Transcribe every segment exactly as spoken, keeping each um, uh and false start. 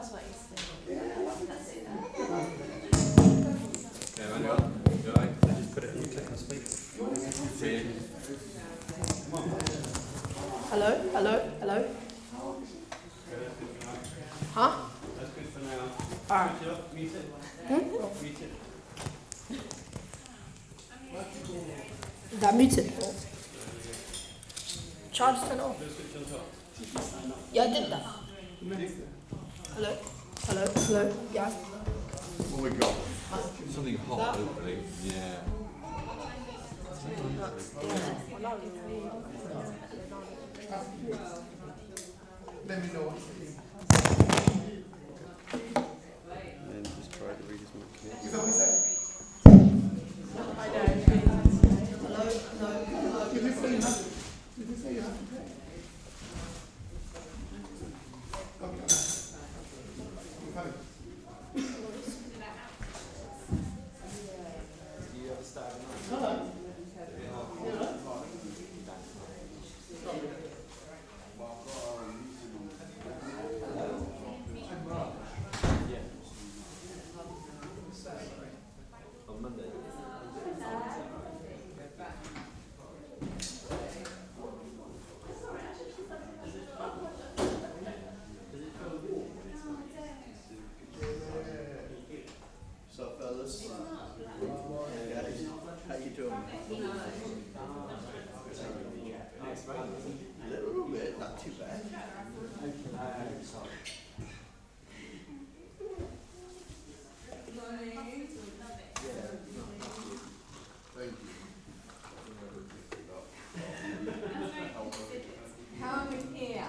That's what he's saying. That's it. Yeah, Manuel, you alright? Just put it in the click and speak. Hello? Hello? Hello? Huh? That's good for now. Alright. Mute it up, mute it. Hmm? Mute it. Is that muted? Charge turned off. Let's switch on top. Yeah, I did that. Hello? Hello? Hello? Yeah. What we got? Something hot, hopefully. Yeah. Let me know. And then just try to read as much. Is that what he said? Hello? Hello? Hello? Did you say you have? Did you say you have to pay? Okay. I'm coming. You ever start Hello. on Monday? What's up, fellas? Yeah, how you doing? A little bit, not too bad. Thank you. Come here.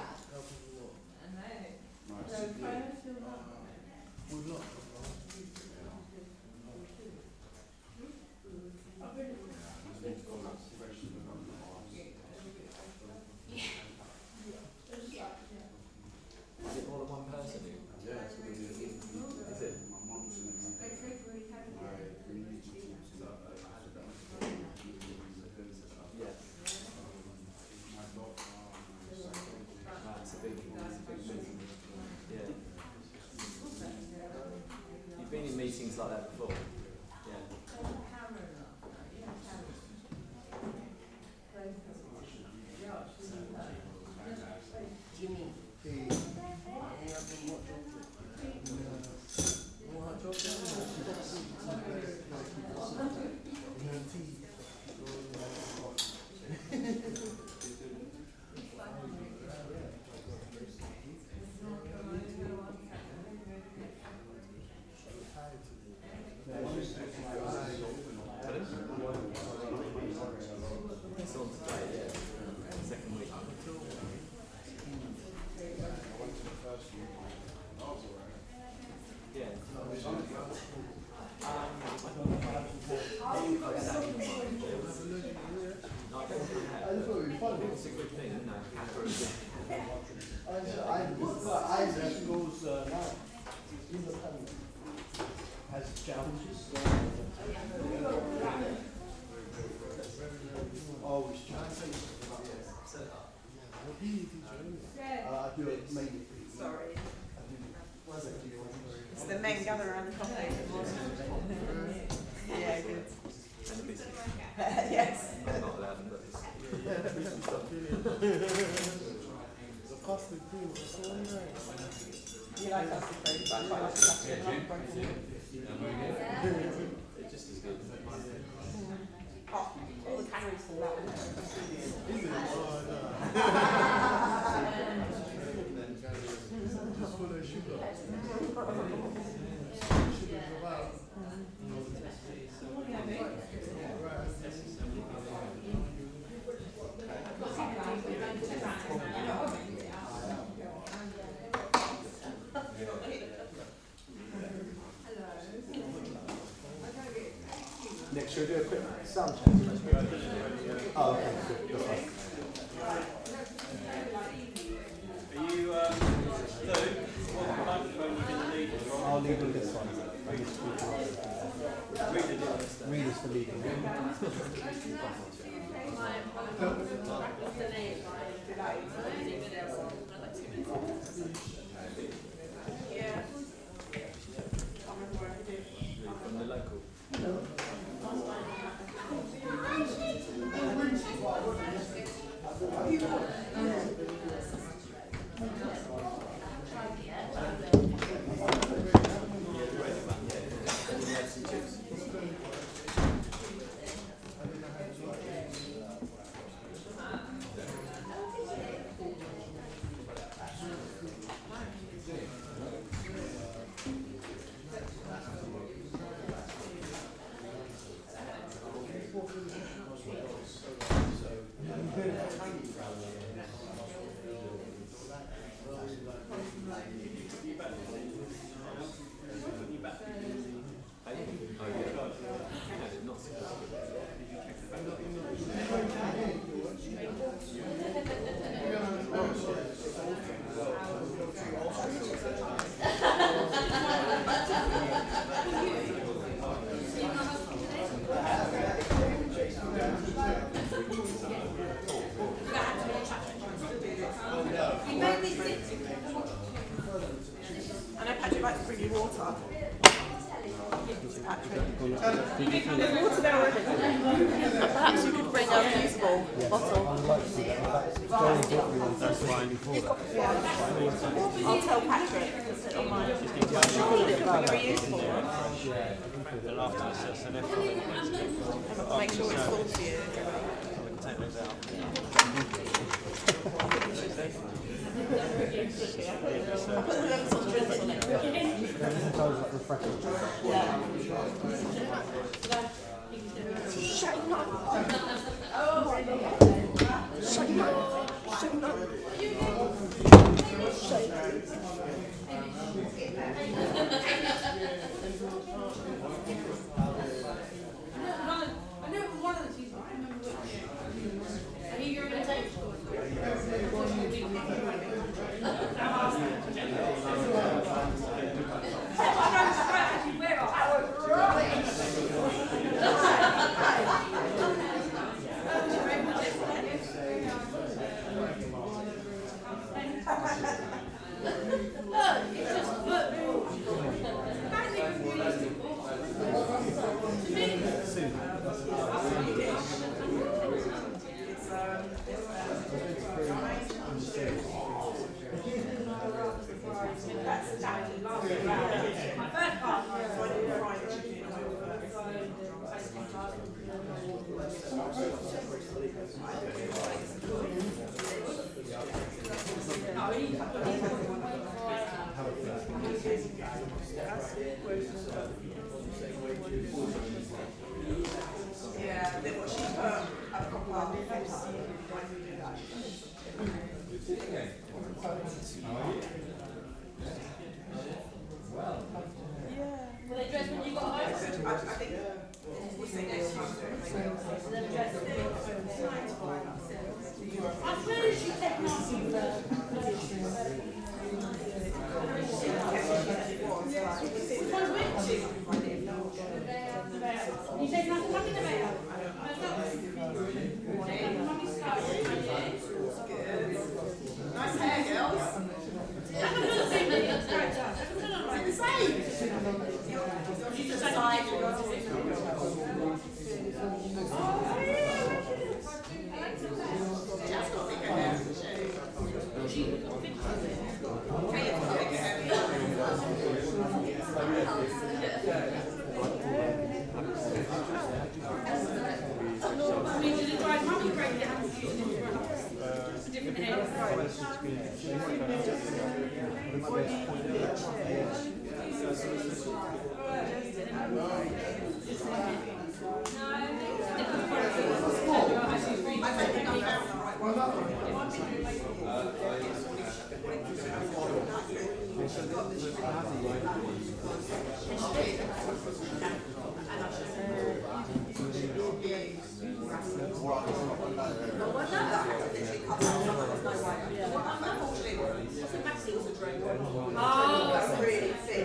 Is it more than one person who? Yeah, it's gonna be a good. Is it? Yeah. Ah, it's a big, it's a big meeting. Yeah. You've been in meetings like that before? Yeah. Jimmy. It's on today, yeah. Second week. Yeah. It's a good thing, isn't it? Isaac goes uh, now. Independent. Has challenges. Always challenges. Uh, I do it mainly. Sorry. Was it? It's the men gather around the coffee. Yeah, good. And a business. Yes. I'm not allowed, but it's. The costly cream is so nice. You like us to food, but I quite like the It's just as good. Oh, all the calories fall out. Is it? Oh, no. Just full of sugar. Sugar go out. Nick, should we do a quick sound check? Oh, okay, good. That's fine. Are you, um, Lou, what microphone you going to need? I'll leave with this one. I used to do Read it. readers for leading. Yeah. Would you like to bring you water? Patrick. There's water there already. Perhaps you could bring a reusable bottle. That's fine. I'll tell Patrick to sit on mine. Bring a reusable one. And after this, that's an F. Make sure it's full for you. We can take those out. I'll put them some drinks on it. Yeah. Shut up. Shut up. Shut up. I know it was one of the two, but I remember which. I think you're going to take Yeah, then what she put a proper Were they dressed when you got home? I think we'll see next time. I swear she said nothing. Which one's which? You said nothing, nothing about Nice hair, girls. The same. You just decide. Just got bigger hair. I mean, did it drive mummy crazy? It has to use different, different hair. Oh, That's really thick.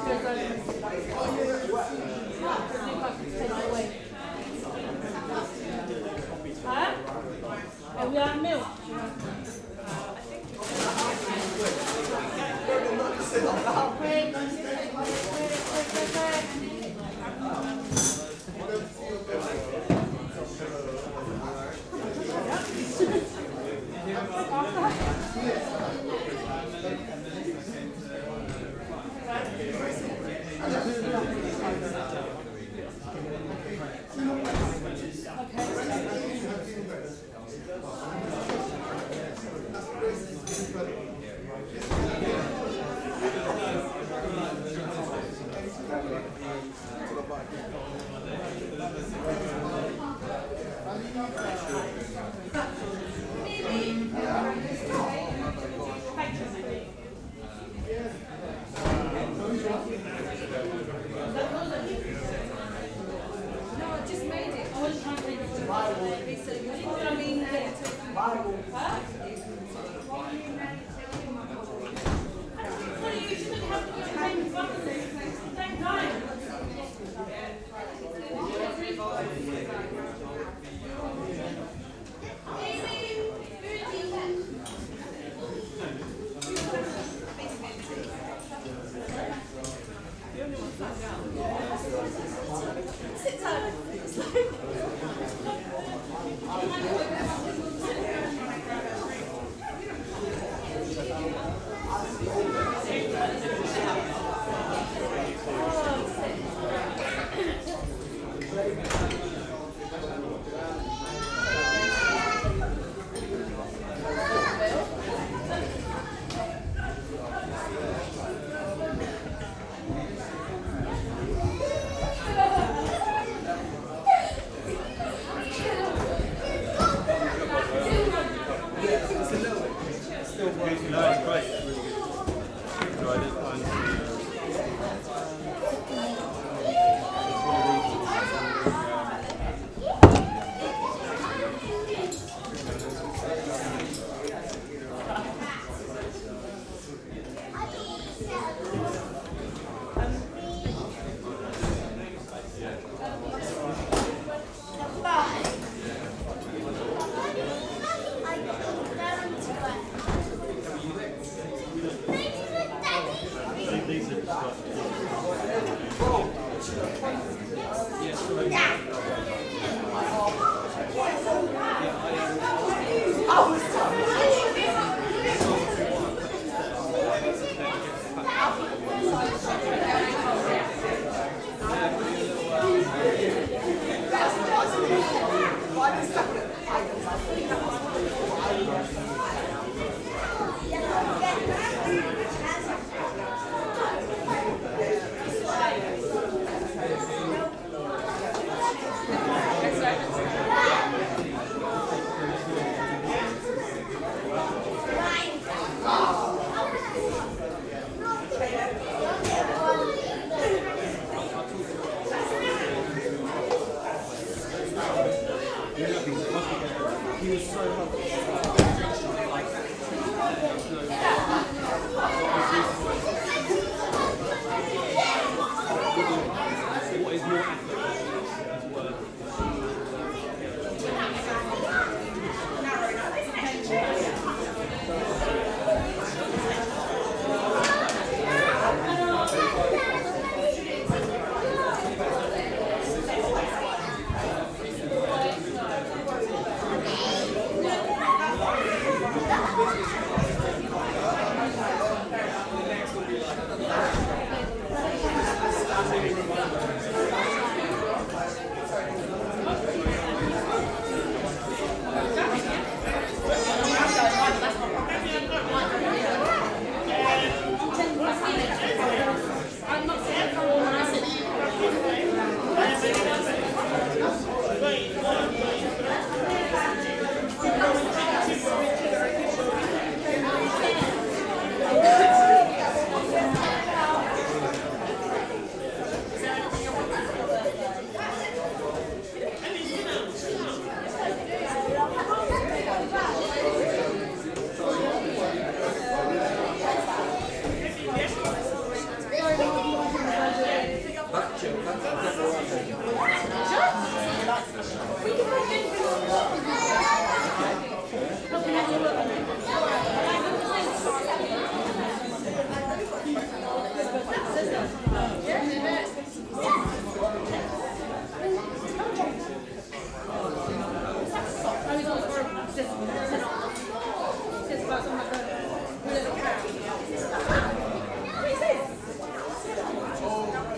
Huh? Are we on milk? Wait, wait, wait, wait, wait.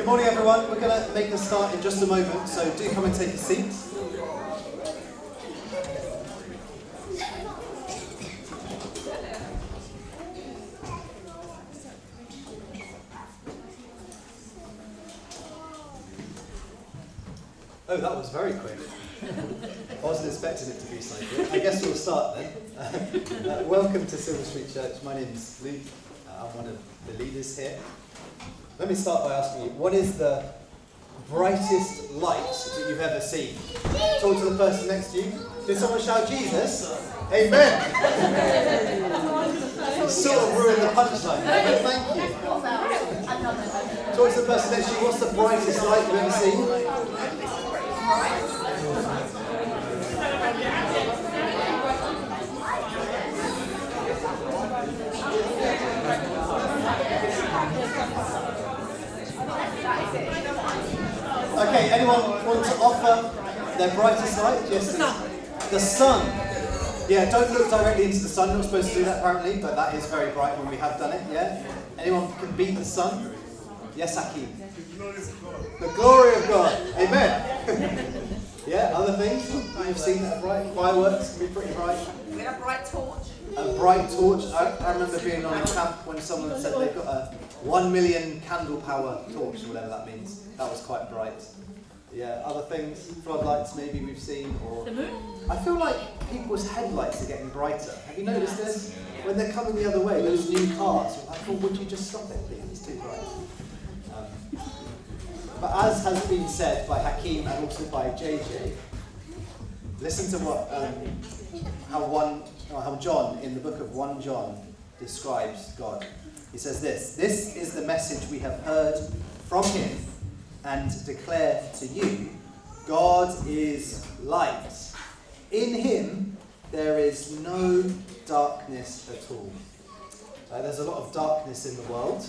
Good morning, everyone. We're going to make a start in just a moment, so do come and take a seat. Oh, that was very quick. I wasn't expecting it to be so quick. I guess we'll start then. Uh, welcome to Silver Street Church. My name's Luke. Uh, I'm one of the leaders here. Let me start by asking you, what is the brightest light that you've ever seen? Talk to the person next to you. Did someone shout Jesus? Amen. You sort of ruined the punchline, but thank you. Talk to the person next to you. What's the brightest light you've ever seen? Okay, anyone want to offer their brightest light? Yes, the sun. Yeah, don't look directly into the sun. You're not supposed to do that apparently, but that is very bright when we have done it, yeah? Anyone can beat the sun? Yes, Hakeem. The glory of God. Amen. Yeah, other things you've seen that are bright? Fireworks can be pretty bright. We had a bright torch. A bright torch. I, I remember being on a camp when someone said they've got a one million candle power torch, or whatever that means. That was quite bright. Yeah, other things, floodlights maybe we've seen, or... The moon? I feel like people's headlights are getting brighter. Have you noticed this? When they're coming the other way, those new cars, you're like, oh, would you just stop it, please? It's too bright. Um, but as has been said by Hakeem and also by J J, listen to what um, how one or how John in the book of First John describes God. He says this: "This is the message we have heard from him and declare to you: God is light. In him there is no darkness at all." Uh, there's a lot of darkness in the world.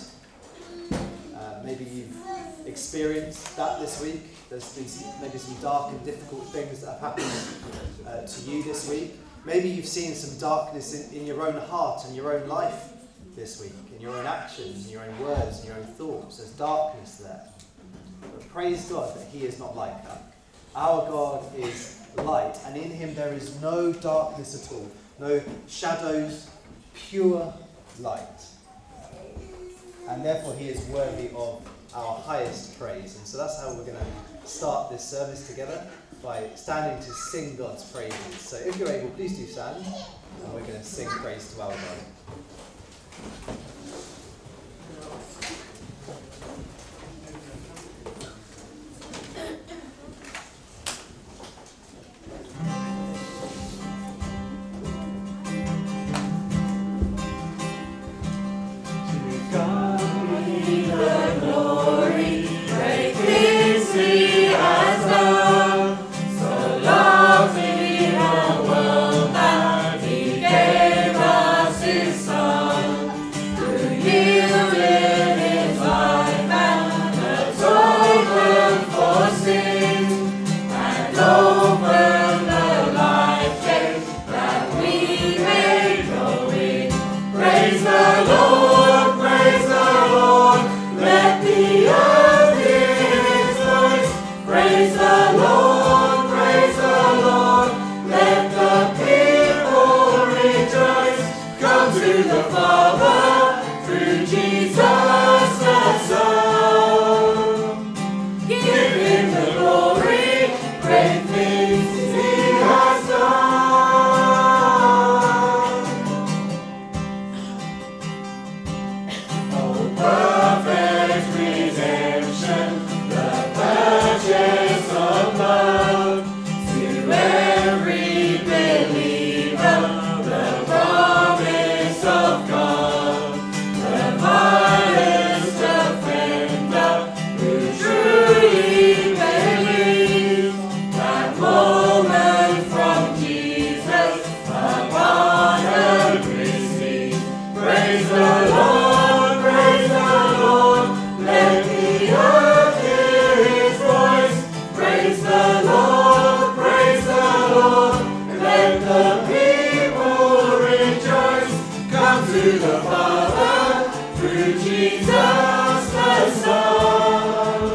Uh, maybe you've experienced that this week. There's been some, maybe some dark and difficult things that have happened uh, to you this week. Maybe you've seen some darkness in, in your own heart and your own life this week, in your own actions, in your own words, in your own thoughts. There's darkness there. But praise God that he is not like that. Our God is light, and in him there is no darkness at all, no shadows, pure light. And therefore he is worthy of our highest praise. And so that's how we're going to start this service together, by standing to sing God's praises. So if you're able, please do stand, and we're going to sing praise to our God. to the Father through Jesus the Son.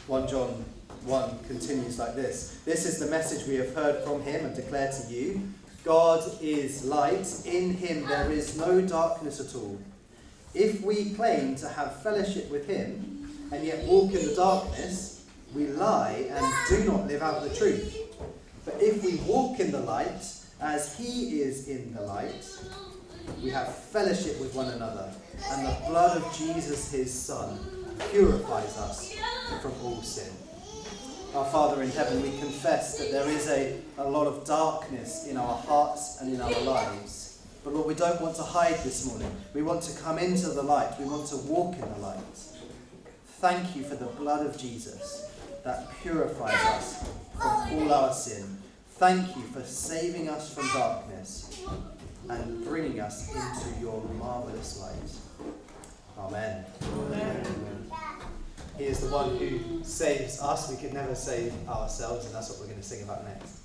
First John one continues like this. This is the message we have heard from him and declare to you. God is light. In him there is no darkness at all. If we claim to have fellowship with him and yet walk in the darkness, we lie and do not live out the truth. But if we walk in the light, as he is in the light, we have fellowship with one another, and the blood of Jesus, his Son, purifies us from all sin. Our Father in heaven, we confess that there is a, a lot of darkness in our hearts and in our lives. But Lord, we don't want to hide this morning. We want to come into the light. We want to walk in the light. Thank you for the blood of Jesus that purifies us from all our sin. Thank you for saving us from darkness and bringing us into your marvellous light. Amen. Amen. Amen. He is the one who saves us. We could never save ourselves, and that's what we're going to sing about next.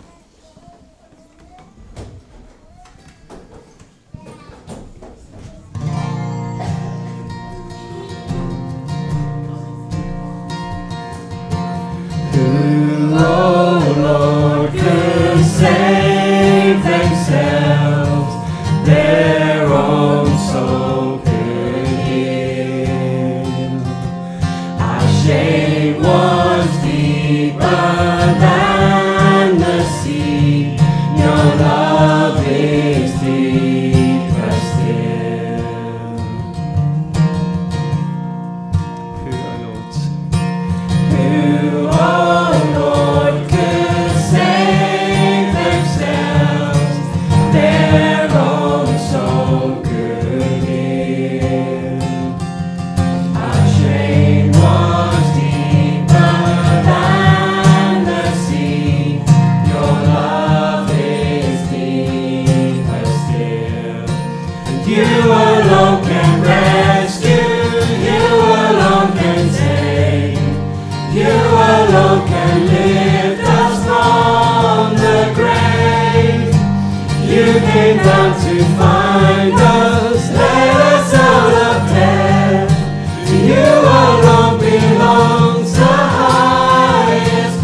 Who, oh Lord, could save themselves, their own soul could heal. Our shame was deeper than the sea, your love is deeper still. Who, oh Lord, who, oh Lord, could save themselves, their own soul could heal. Our shame was deeper than the sea, your love is deeper still. And you alone can rescue, you alone can save, you alone can lift us from the grave. You came down to find us, let us out of death. To you alone belongs the highest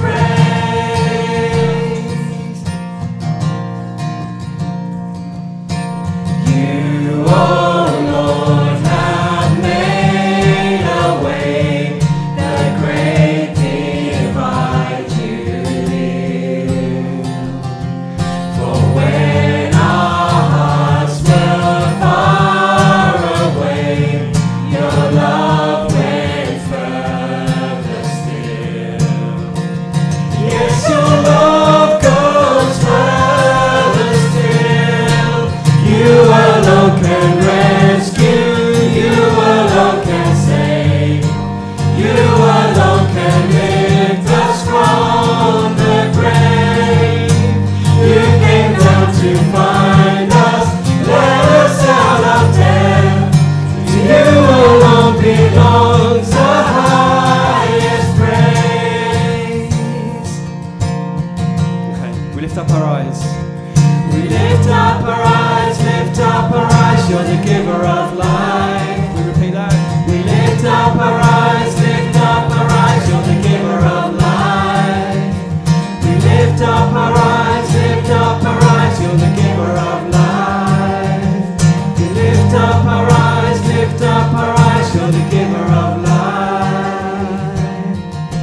praise. You, oh Lord, have made a way, the great divide you live. For when our hearts were far away, your love went further still. Yes, your love goes further still. You alone can rescue, you alone can save, you alone can lift us from the grave. You came down to find us, let us out of death. To you alone belongs the highest praise. Okay, we lift up our eyes. We lift up our eyes, lift up our eyes, you're the giver of life. We repeat that. We lift up our eyes, lift up our eyes, you're the giver of life. We lift up our eyes, lift up our eyes, you're the giver of life. We lift up our eyes, lift up our eyes, you're the giver of life.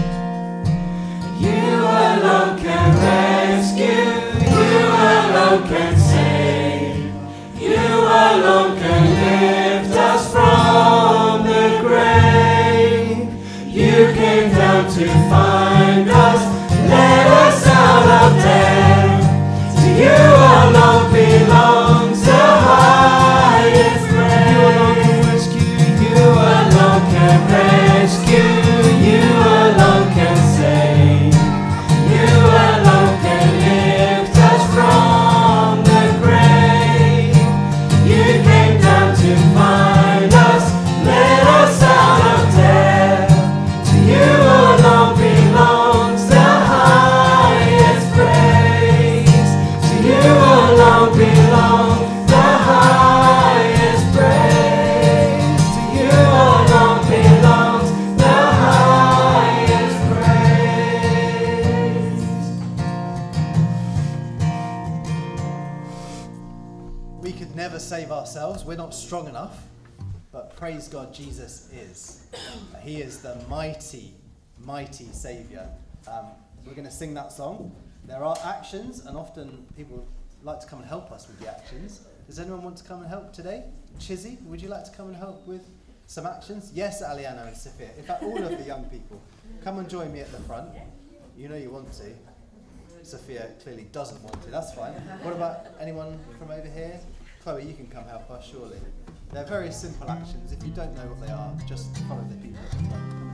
You alone can rescue, you alone can save, you alone can lift us from the grave. You came down to find us, let us out of death. To you alone belongs the highest praise. You alone can rescue, you alone can rescue, you alone can save, you alone can lift us from the grave. You came down to find us, let us out of death. To you alone belongs ourselves. We're not strong enough, but praise God, Jesus is. He is the mighty, mighty Saviour. Um, we're going to sing that song. There are actions, and often people like to come and help us with the actions. Does anyone want to come and help today? Chizzy, would you like to come and help with some actions? Yes, Aliana and Sophia. In fact, all of the young people, come and join me at the front. You know you want to. Sophia clearly doesn't want to. That's fine. What about anyone from over here? Chloe, you can come help us, surely. They're very simple actions. If you don't know what they are, just follow the people at the front. Come and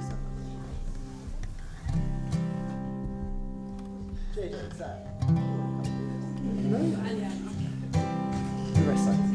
send them. J J, Zach. The rest side.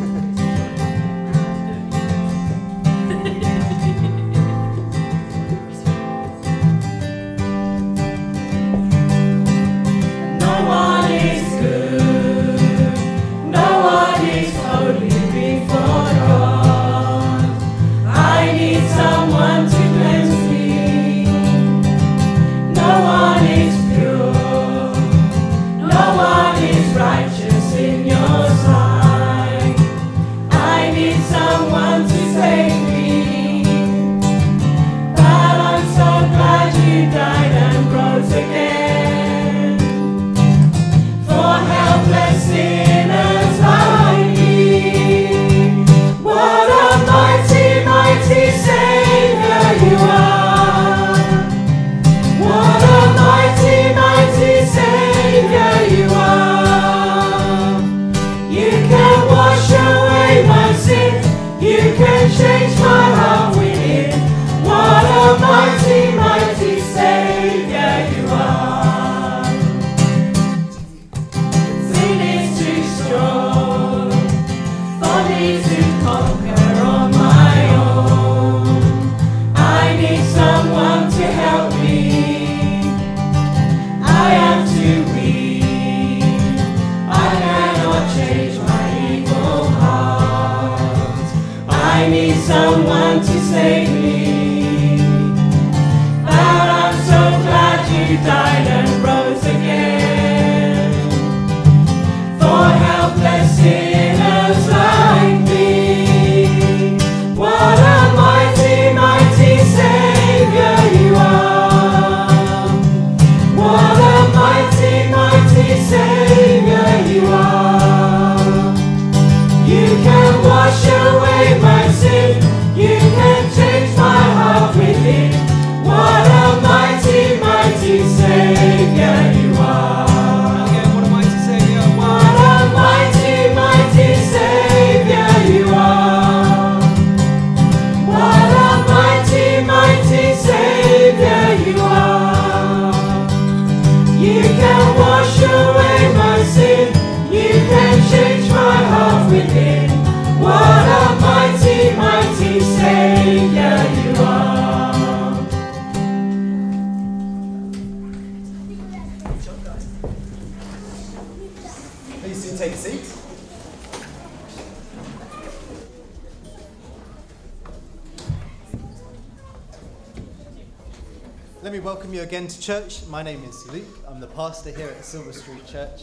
Let me welcome you again to church. My name is Luke. I'm the pastor here at Silver Street Church.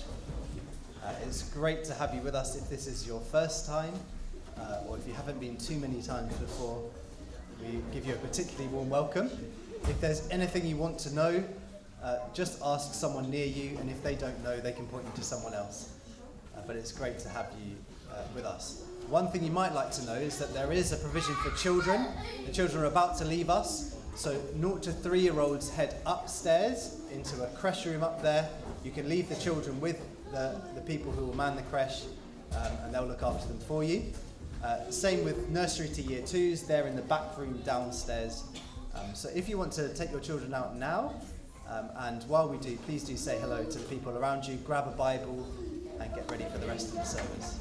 Uh, it's great to have you with us if this is your first time, uh, or if you haven't been too many times before. We give you a particularly warm welcome. If there's anything you want to know, uh, just ask someone near you, and if they don't know, they can point you to someone else. Uh, but it's great to have you uh, with us. One thing you might like to know is that there is a provision for children. The children are about to leave us. So zero to three year olds head upstairs into a creche room up there. You can leave the children with the, the people who will man the creche, um, and they'll look after them for you. Uh, same with nursery to year twos, they're in the back room downstairs. Um, so if you want to take your children out now, um, and while we do, please do say hello to the people around you, grab a Bible and get ready for the rest of the service.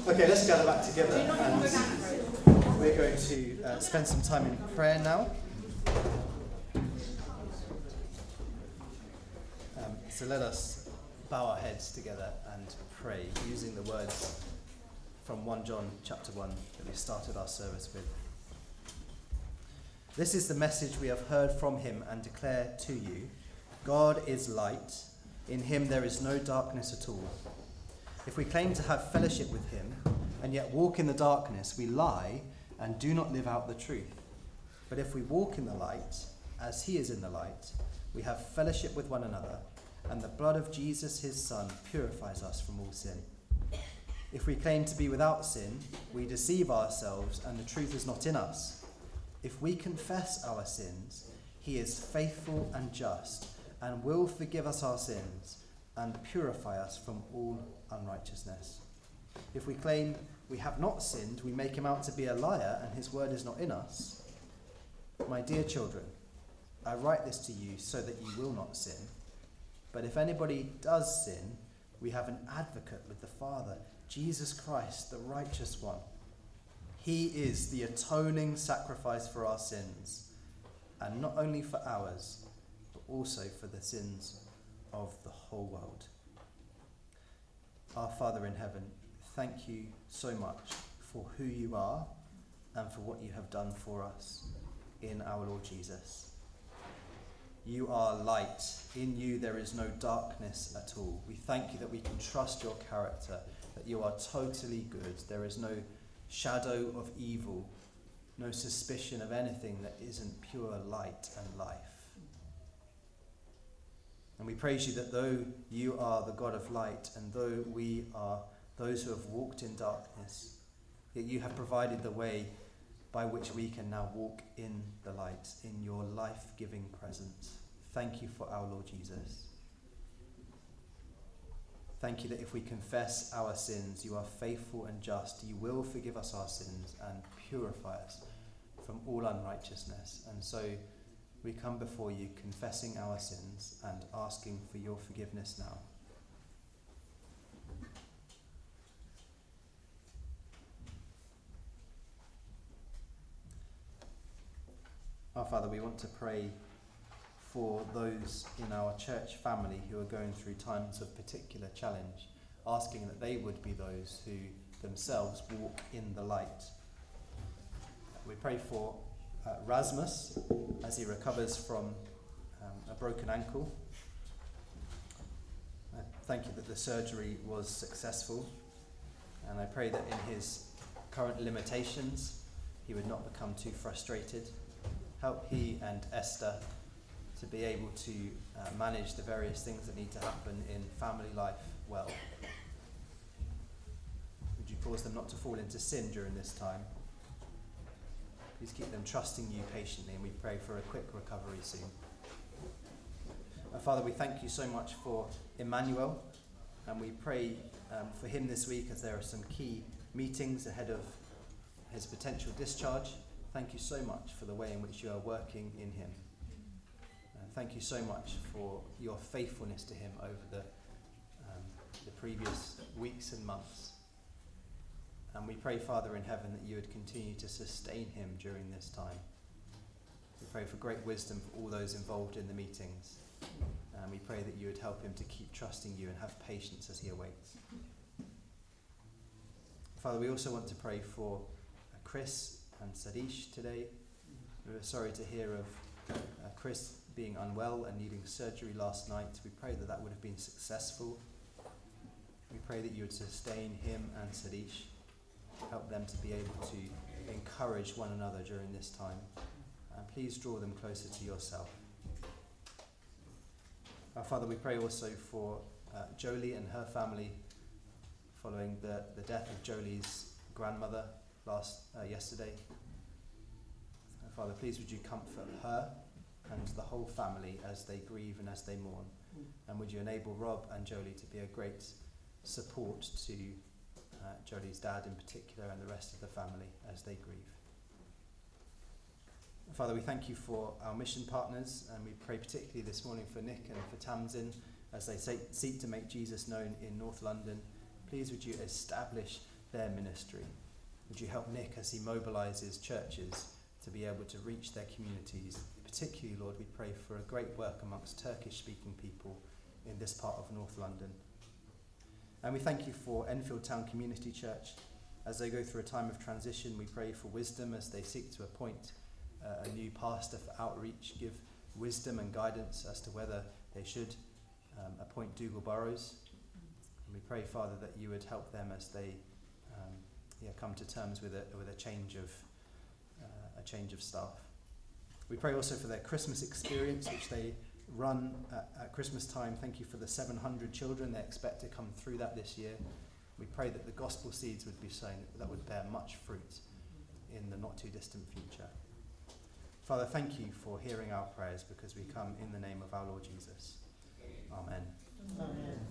Okay, let's gather back together and we're going to uh, spend some time in prayer now. Um, so let us bow our heads together and pray using the words from First John chapter one that we started our service with. This is the message we have heard from him and declare to you. God is light. In him there is no darkness at all. If we claim to have fellowship with him and yet walk in the darkness, we lie and do not live out the truth. But if we walk in the light, as he is in the light, we have fellowship with one another, and the blood of Jesus his Son purifies us from all sin. If we claim to be without sin, we deceive ourselves and the truth is not in us. If we confess our sins, he is faithful and just and will forgive us our sins and purify us from all unrighteousness. If we claim we have not sinned, we make him out to be a liar and his word is not in us. My dear children, I write this to you so that you will not sin. But if anybody does sin, we have an advocate with the Father, Jesus Christ, the righteous one. He is the atoning sacrifice for our sins, and not only for ours, but also for the sins of the whole world. Our Father in heaven, thank you so much for who you are and for what you have done for us in our Lord Jesus. You are light. In you there is no darkness at all. We thank you that we can trust your character, that you are totally good. There is no shadow of evil, no suspicion of anything that isn't pure light and life. And we praise you that though you are the God of light, and though we are those who have walked in darkness, yet you have provided the way by which we can now walk in the light, in your life-giving presence. Thank you for our Lord Jesus. Thank you that if we confess our sins, you are faithful and just. You will forgive us our sins and purify us from all unrighteousness. And so we come before you confessing our sins and asking for your forgiveness now. Our Father, we want to pray for those in our church family who are going through times of particular challenge, asking that they would be those who themselves walk in the light. We pray for uh, Rasmus as he recovers from um, a broken ankle. I thank you that the surgery was successful, and I pray that in his current limitations he would not become too frustrated. Help he and Esther to be able to uh, manage the various things that need to happen in family life well. Would you cause them not to fall into sin during this time? Please keep them trusting you patiently, and we pray for a quick recovery soon. Uh, Father, we thank you so much for Emmanuel, and we pray um, for him this week as there are some key meetings ahead of his potential discharge. Thank you so much for the way in which you are working in him. Uh, thank you so much for your faithfulness to him over the, um, the previous weeks and months. And we pray, Father in heaven, that you would continue to sustain him during this time. We pray for great wisdom for all those involved in the meetings. And we pray that you would help him to keep trusting you and have patience as he awaits. Father, we also want to pray for uh, Chris and Sadish today. We were sorry to hear of uh, Chris being unwell and needing surgery last night. We pray that that would have been successful. We pray that you would sustain him and Sadish, help them to be able to encourage one another during this time. And please draw them closer to yourself. Our Father, we pray also for uh, Jolie and her family following the, the death of Jolie's grandmother last uh, yesterday. Uh, Father, please would you comfort her and the whole family as they grieve and as they mourn, and would you enable Rob and Jolie to be a great support to uh, Jolie's dad in particular and the rest of the family as they grieve. Father, we thank you for our mission partners, and we pray particularly this morning for Nick and for Tamsin as they seek to make Jesus known in North London. Please would you establish their ministry. Would you help Nick as he mobilises churches to be able to reach their communities? Particularly, Lord, we pray for a great work amongst Turkish-speaking people in this part of North London. And we thank you for Enfield Town Community Church. As they go through a time of transition, we pray for wisdom as they seek to appoint uh, a new pastor for outreach. Give wisdom and guidance as to whether they should um, appoint Dougal Burrows. And we pray, Father, that you would help them as they um, yeah, come to terms with a, with a change of uh, a change of staff. We pray also for their Christmas experience, which they run at, at Christmas time. Thank you for the seven hundred children they expect to come through that this year. We pray that the gospel seeds would be sown that would bear much fruit in the not too distant future. Father, thank you for hearing our prayers, because we come in the name of our Lord Jesus. Amen. Amen.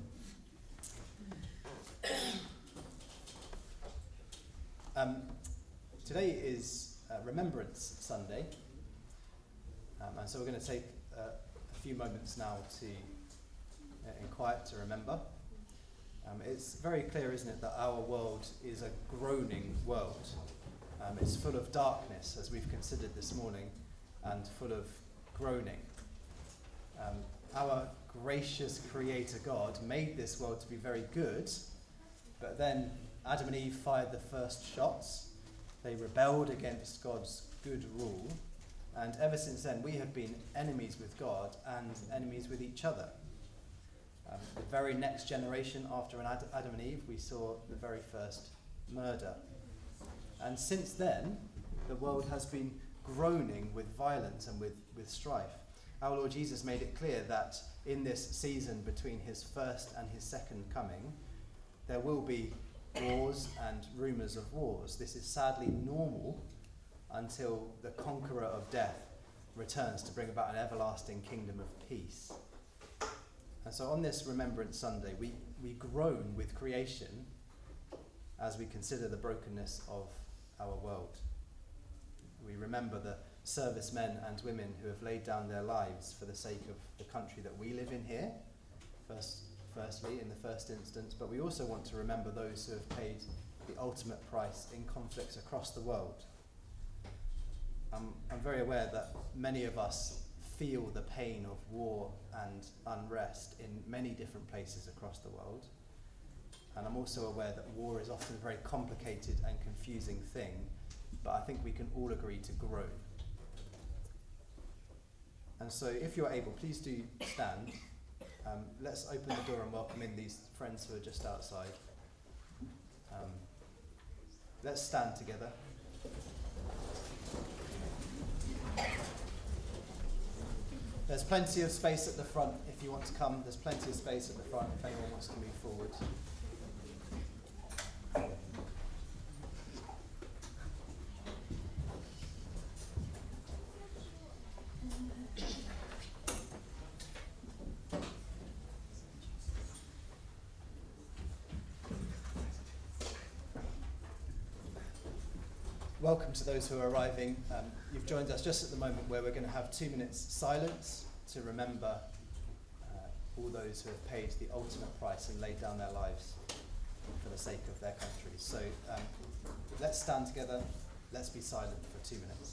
Um, today is uh, Remembrance Sunday, um, and so we're going to take uh, a few moments now to, uh, in quiet, to remember. Um, it's very clear, isn't it, that our world is a groaning world. Um, it's full of darkness, as we've considered this morning, and full of groaning. Um, our gracious Creator God made this world to be very good, but then Adam and Eve fired the first shots. They rebelled against God's good rule, and ever since then we have been enemies with God and enemies with each other. Um, the very next generation after an Ad- Adam and Eve, we saw the very first murder. And since then, the world has been groaning with violence and with, with strife. Our Lord Jesus made it clear that in this season between his first and his second coming, there will be wars and rumours of wars. This is sadly normal until the conqueror of death returns to bring about an everlasting kingdom of peace. And so on this Remembrance Sunday, we, we groan with creation as we consider the brokenness of our world. We remember the servicemen and women who have laid down their lives for the sake of the country that we live in here, first, firstly, in the first instance, but we also want to remember those who have paid the ultimate price in conflicts across the world. I'm, I'm very aware that many of us feel the pain of war and unrest in many different places across the world. And I'm also aware that war is often a very complicated and confusing thing, but I think we can all agree to groan. And so if you're able, please do stand. Um, let's open the door and welcome in these friends who are just outside. Um, let's stand together. There's plenty of space at the front if you want to come. There's plenty of space at the front if anyone wants to move forward. Welcome to those who are arriving. Um, you've joined us just at the moment where we're going to have two minutes silence to remember uh, all those who have paid the ultimate price and laid down their lives for the sake of their countries. So um, let's stand together, let's be silent for two minutes.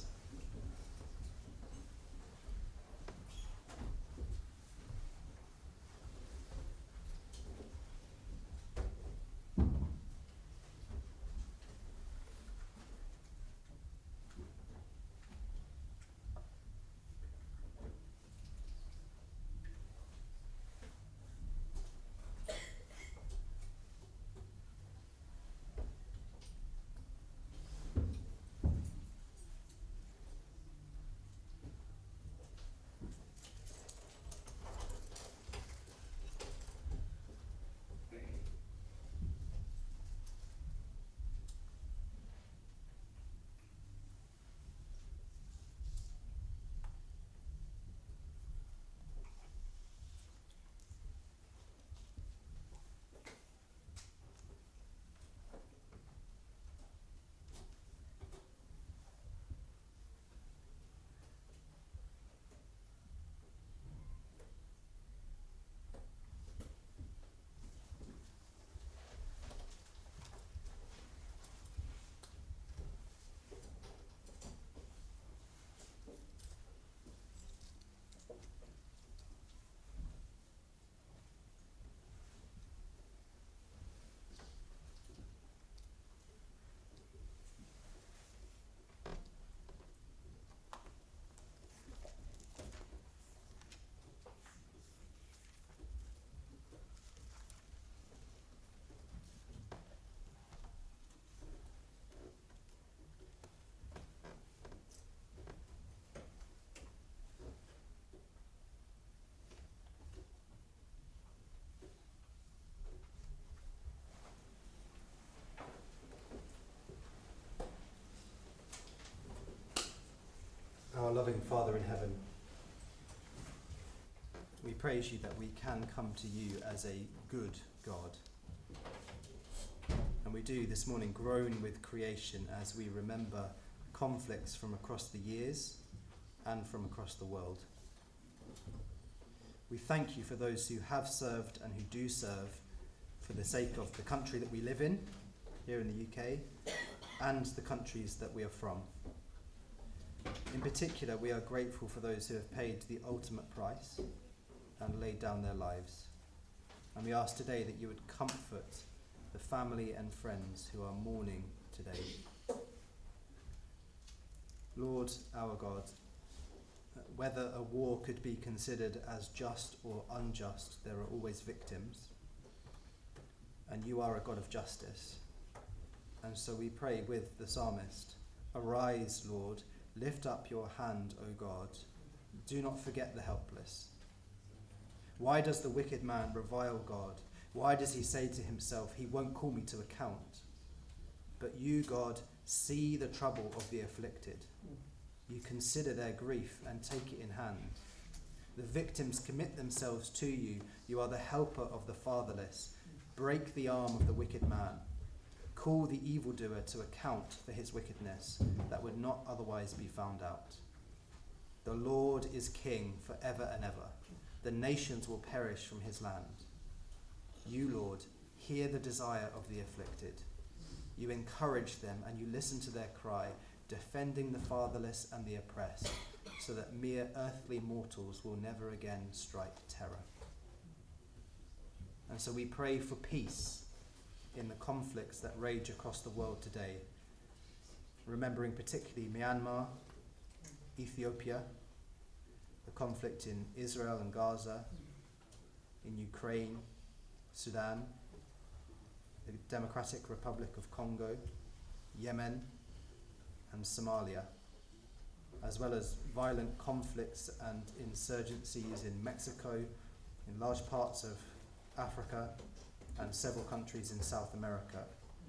loving Father in heaven, we praise you that we can come to you as a good God. And we do this morning groan with creation as we remember conflicts from across the years and from across the world. We thank you for those who have served and who do serve for the sake of the country that we live in, here in the U K, and the countries that we are from. In particular, we are grateful for those who have paid the ultimate price and laid down their lives. And we ask today that you would comfort the family and friends who are mourning today. Lord, our God, whether a war could be considered as just or unjust, there are always victims. And you are a God of justice. And so we pray with the psalmist, arise, Lord, lift up your hand, O God. Do not forget the helpless. Why does the wicked man revile God? Why does he say to himself, he won't call me to account? But you, God, see the trouble of the afflicted. You consider their grief and take it in hand. The victims commit themselves to you. You are the helper of the fatherless. Break the arm of the wicked man. Call the evildoer to account for his wickedness that would not otherwise be found out. The Lord is king forever and ever. The nations will perish from his land. You, Lord, hear the desire of the afflicted. You encourage them and you listen to their cry, defending the fatherless and the oppressed, so that mere earthly mortals will never again strike terror. And so we pray for peace in the conflicts that rage across the world today, remembering particularly Myanmar, Ethiopia, the conflict in Israel and Gaza, in Ukraine, Sudan, the Democratic Republic of Congo, Yemen, and Somalia, as well as violent conflicts and insurgencies in Mexico, in large parts of Africa, and several countries in South America.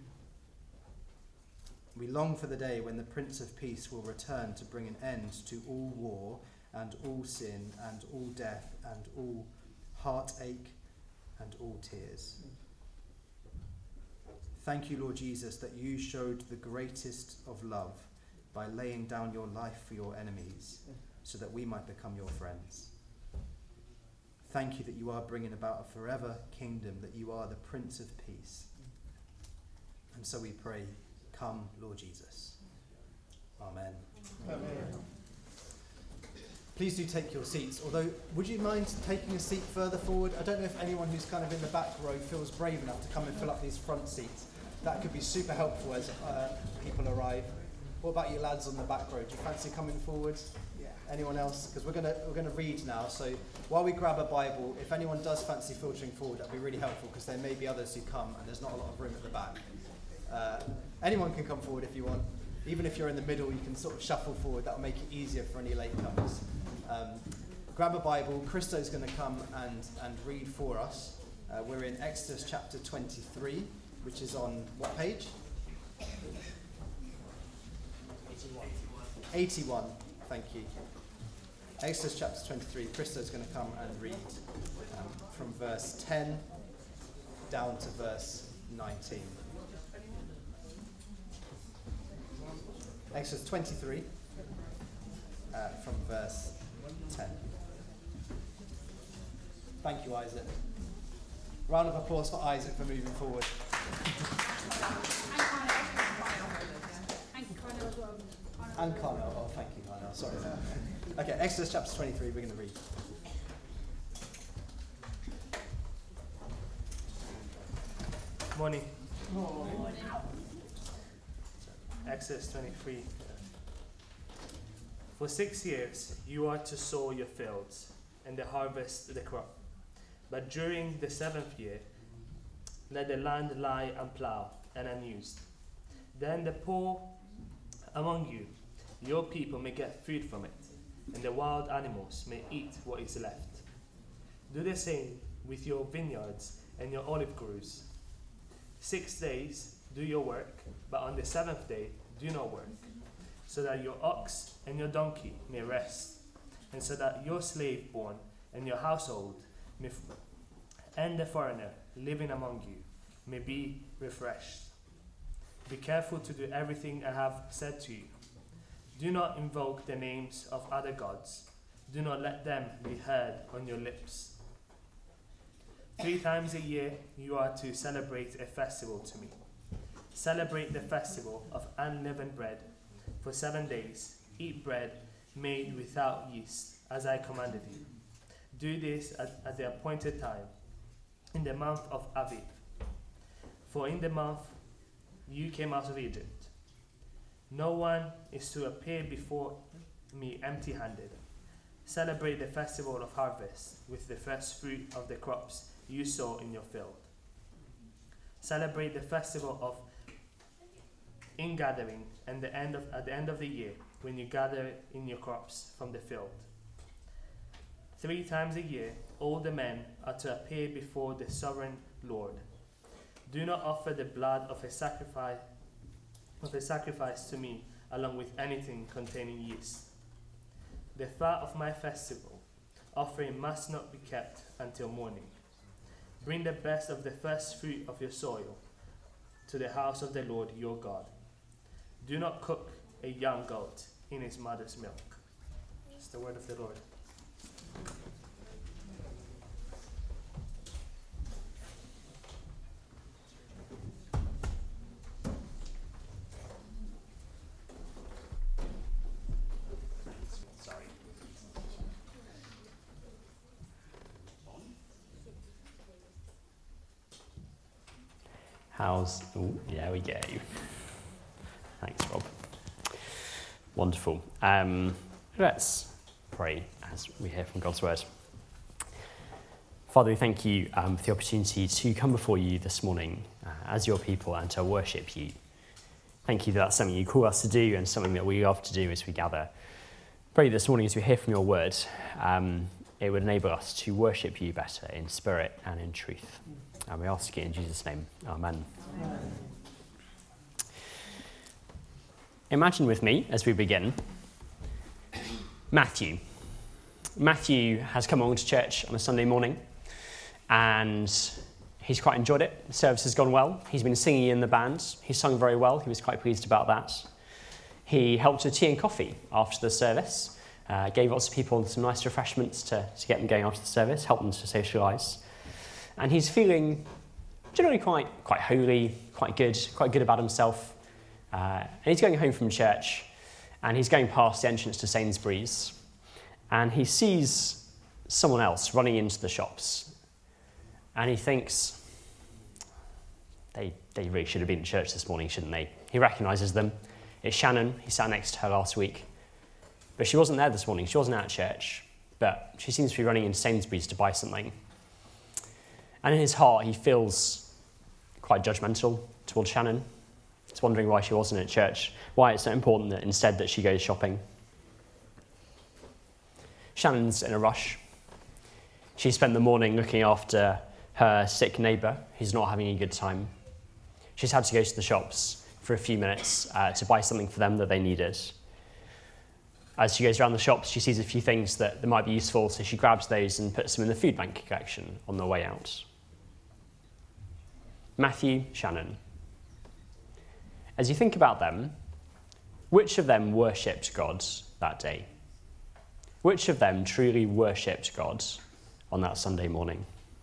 We long for the day when the Prince of Peace will return to bring an end to all war and all sin and all death and all heartache and all tears. Thank you, Lord Jesus, that you showed the greatest of love by laying down your life for your enemies so that we might become your friends. Thank you that you are bringing about a forever kingdom, that you are the Prince of Peace. And so we pray, come, Lord Jesus. Amen. Amen. Please do take your seats, although would you mind taking a seat further forward? I don't know if anyone who's kind of in the back row feels brave enough to come and fill up these front seats. That could be super helpful as uh, people arrive. What about you lads on the back row? Do you fancy coming forward? Yeah. Anyone else? Because we're gonna we're gonna read now. So while we grab a Bible, if anyone does fancy filtering forward, that'd be really helpful because there may be others who come and there's not a lot of room at the back. Uh, anyone can come forward if you want. Even if you're in the middle, you can sort of shuffle forward. That'll make it easier for any latecomers. Um, grab a Bible. Christo's going to come and, and read for us. Uh, we're in Exodus chapter twenty-three, which is on what page? eighty-one. eighty-one, thank you. Exodus chapter twenty-three. Christo's going to come and read um, from verse ten down to verse nineteen. Exodus twenty-three, uh, from verse ten. Thank you, Isaac. Round of applause for Isaac for moving forward. And Connell. Oh, thank you, Connell. Sorry. Okay, Exodus chapter twenty-three, we're going to read. Morning. Morning. Exodus twenty-three. For six years you are to sow your fields and to harvest the crop. But during the seventh year, let the land lie unplowed and unused. Then the poor among you, your people, may get food from it, and the wild animals may eat what is left. Do the same with your vineyards and your olive groves. Six days do your work, but on the seventh day do not work, so that your ox and your donkey may rest, and so that your slave born and your household may f- and the foreigner living among you may be refreshed. Be careful to do everything I have said to you. Do not invoke the names of other gods. Do not let them be heard on your lips. Three times a year you are to celebrate a festival to me. Celebrate the festival of unleavened bread. For seven days, eat bread made without yeast, as I commanded you. Do this at, at the appointed time, in the month of Aviv. For in the month you came out of Egypt. No one is to appear before me empty-handed. Celebrate the festival of harvest with the first fruit of the crops you sow in your field. Celebrate the festival of ingathering and the end of, at the end of the year, when you gather in your crops from the field. Three times a year, all the men are to appear before the sovereign Lord. Do not offer the blood of a sacrifice of a sacrifice to me, along with anything containing yeast. The fat of my festival offering must not be kept until morning. Bring the best of the first fruit of your soil to the house of the Lord your God. Do not cook a young goat in its mother's milk. It's the word of the Lord. Sorry. How's, ooh, there we go. Thanks, Rob. Wonderful. Um, let's pray as we hear from God's word. Father, we thank you um, for the opportunity to come before you this morning uh, as your people and to worship you. Thank you that that's something you call us to do and something that we love to do as we gather. Pray this morning as we hear from your word, um, it would enable us to worship you better in spirit and in truth. And we ask it in Jesus' name. Amen. Amen. Imagine with me, as we begin, Matthew. Matthew has come along to church on a Sunday morning, and he's quite enjoyed it. The service has gone well. He's been singing in the band. He's sung very well. He was quite pleased about that. He helped with tea and coffee after the service, uh, gave lots of people some nice refreshments to, to get them going after the service, helped them to socialise. And he's feeling generally quite quite holy, quite good, quite good about himself. Uh, and he's going home from church, and he's going past the entrance to Sainsbury's, and he sees someone else running into the shops. And he thinks, they, they really should have been in church this morning, shouldn't they? He recognises them. It's Shannon. He sat next to her last week. But she wasn't there this morning. She wasn't at church. But she seems to be running into Sainsbury's to buy something. And in his heart, he feels quite judgmental towards Shannon. He's wondering why she wasn't at church, why it's so important that instead that she goes shopping. Shannon's in a rush. She spent the morning looking after her sick neighbour who's not having a good time. She's had to go to the shops for a few minutes uh, to buy something for them that they needed. As she goes around the shops, she sees a few things that, that might be useful, so she grabs those and puts them in the food bank collection on the way out. Matthew, Shannon. As you think about them, which of them worshipped God that day? Which of them truly worshipped God on that Sunday morning?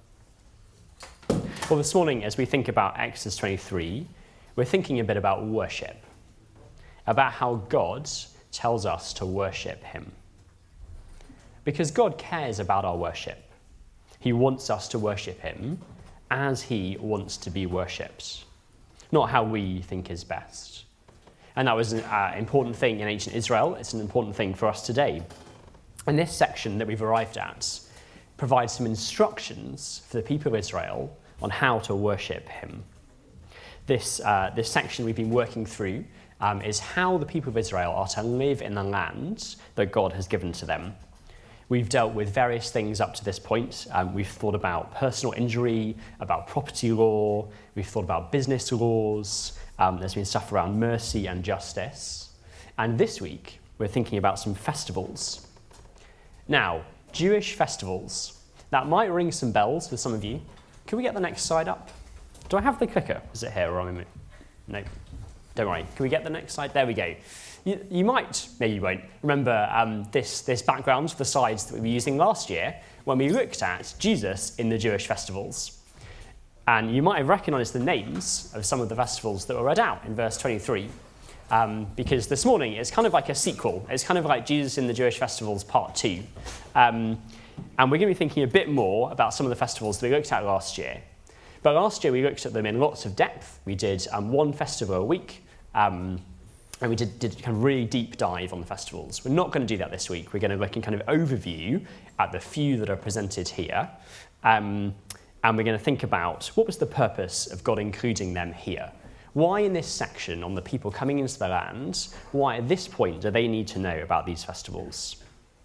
Well, this morning, as we think about Exodus twenty-three, we're thinking a bit about worship, about how God tells us to worship him. Because God cares about our worship. He wants us to worship him as he wants to be worshipped, not how we think is best. And that was an uh, important thing in ancient Israel. It's an important thing for us today. And this section that we've arrived at provides some instructions for the people of Israel on how to worship him. This, uh, this section we've been working through um, is how the people of Israel are to live in the land that God has given to them. We've dealt with various things up to this point. Um, we've thought about personal injury, about property law, we've thought about business laws, um, there's been stuff around mercy and justice. And this week, we're thinking about some festivals. Now, Jewish festivals. That might ring some bells for some of you. Can we get the next slide up? Do I have the clicker? Is it here or am I? No. Don't worry. Can we get the next slide? There we go. You, you might, maybe you won't, remember um, this, this background for the slides that we were using last year when we looked at Jesus in the Jewish festivals. And you might have recognised the names of some of the festivals that were read out in verse twenty-three. Um, because this morning it's kind of like a sequel. It's kind of like Jesus in the Jewish festivals part two. Um, and we're going to be thinking a bit more about some of the festivals that we looked at last year. But last year we looked at them in lots of depth. We did um, one festival a week, um, and we did, did kind of really deep dive on the festivals. We're not going to do that this week. We're going to look in kind of overview at the few that are presented here. Um, and we're going to think about what was the purpose of God including them here. Why in this section on the people coming into the land, why at this point do they need to know about these festivals?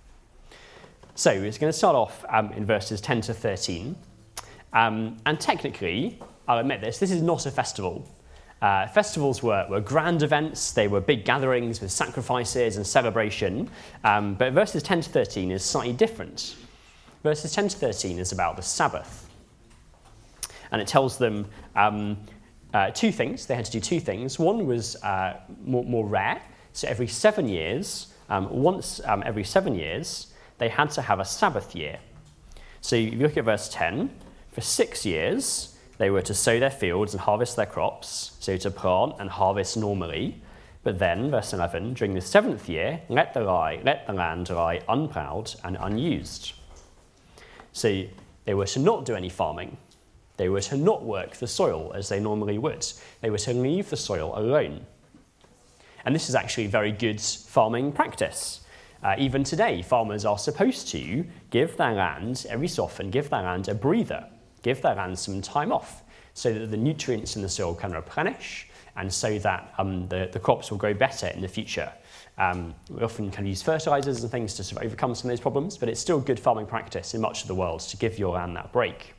So it's going to start off um, in verses ten to thirteen. Um, and technically, I'll admit this, this is not a festival. Uh, festivals were, were grand events, they were big gatherings with sacrifices and celebration. Um, but verses ten to thirteen is slightly different. Verses ten to thirteen is about the Sabbath. And it tells them um, Uh, two things. They had to do two things. One was uh, more, more rare. So every seven years, um, once um, every seven years, they had to have a Sabbath year. So if you look at verse ten, for six years, they were to sow their fields and harvest their crops, so to plant and harvest normally. But then, verse eleven, during the seventh year, let the, lie, let the land lie unplowed and unused. So they were to not do any farming. They were to not work the soil as they normally would. They were to leave the soil alone. And this is actually very good farming practice. Uh, even today, farmers are supposed to give their land, every so often, give their land a breather, give their land some time off, so that the nutrients in the soil can replenish, and so that um, the, the crops will grow better in the future. Um, we often can use fertilizers and things to sort of overcome some of those problems, but it's still good farming practice in much of the world to give your land that break.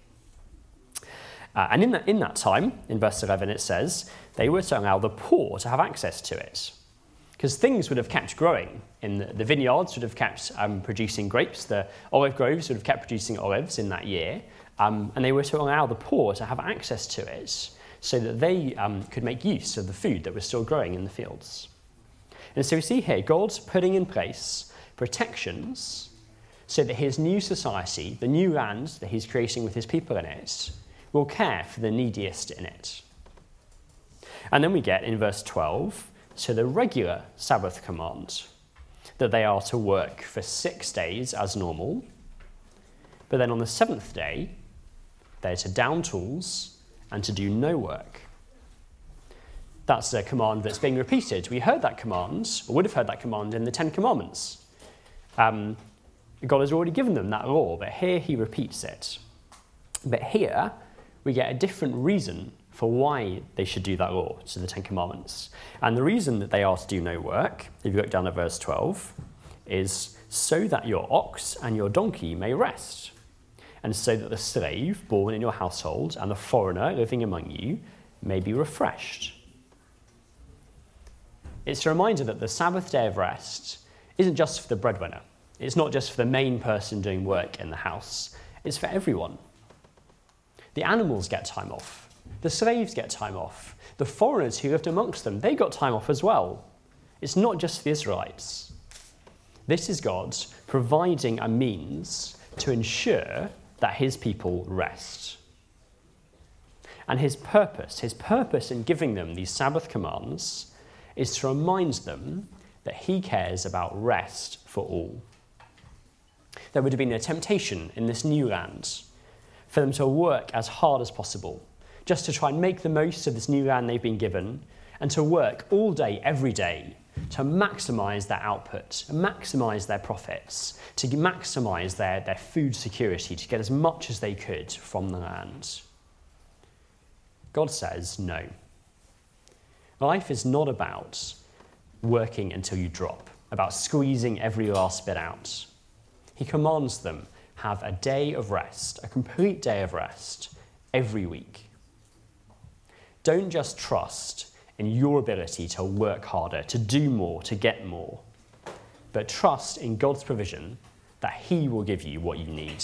Uh, and in that, in that time, in verse eleven, it says, they were to allow the poor to have access to it. Because things would have kept growing. In the, the vineyards would have kept um, producing grapes. The olive groves would have kept producing olives in that year. Um, and they were to allow the poor to have access to it so that they um, could make use of the food that was still growing in the fields. And so we see here God's putting in place protections so that his new society, the new land that he's creating with his people in it, will care for the neediest in it. And then we get in verse twelve, so the regular Sabbath command, that they are to work for six days as normal, but then on the seventh day, they're to down tools and to do no work. That's a command that's being repeated. We heard that command, or would have heard that command in the Ten Commandments. Um, God has already given them that law, but here he repeats it. But here, we get a different reason for why they should do that law to the Ten Commandments. And the reason that they are to do no work, if you look down at verse twelve, is so that your ox and your donkey may rest, and so that the slave born in your household and the foreigner living among you may be refreshed. It's a reminder that the Sabbath day of rest isn't just for the breadwinner. It's not just for the main person doing work in the house. It's for everyone. The animals get time off. The slaves get time off. The foreigners who lived amongst them, they got time off as well. It's not just the Israelites. This is God providing a means to ensure that his people rest. And his purpose, his purpose in giving them these Sabbath commands is to remind them that he cares about rest for all. There would have been a temptation in this new land for them to work as hard as possible, just to try and make the most of this new land they've been given, and to work all day, every day, to maximise their output, maximise their profits, to maximise their, their food security, to get as much as they could from the land. God says no. Life is not about working until you drop, about squeezing every last bit out. He commands them, have a day of rest, a complete day of rest, every week. Don't just trust in your ability to work harder, to do more, to get more, but trust in God's provision that he will give you what you need.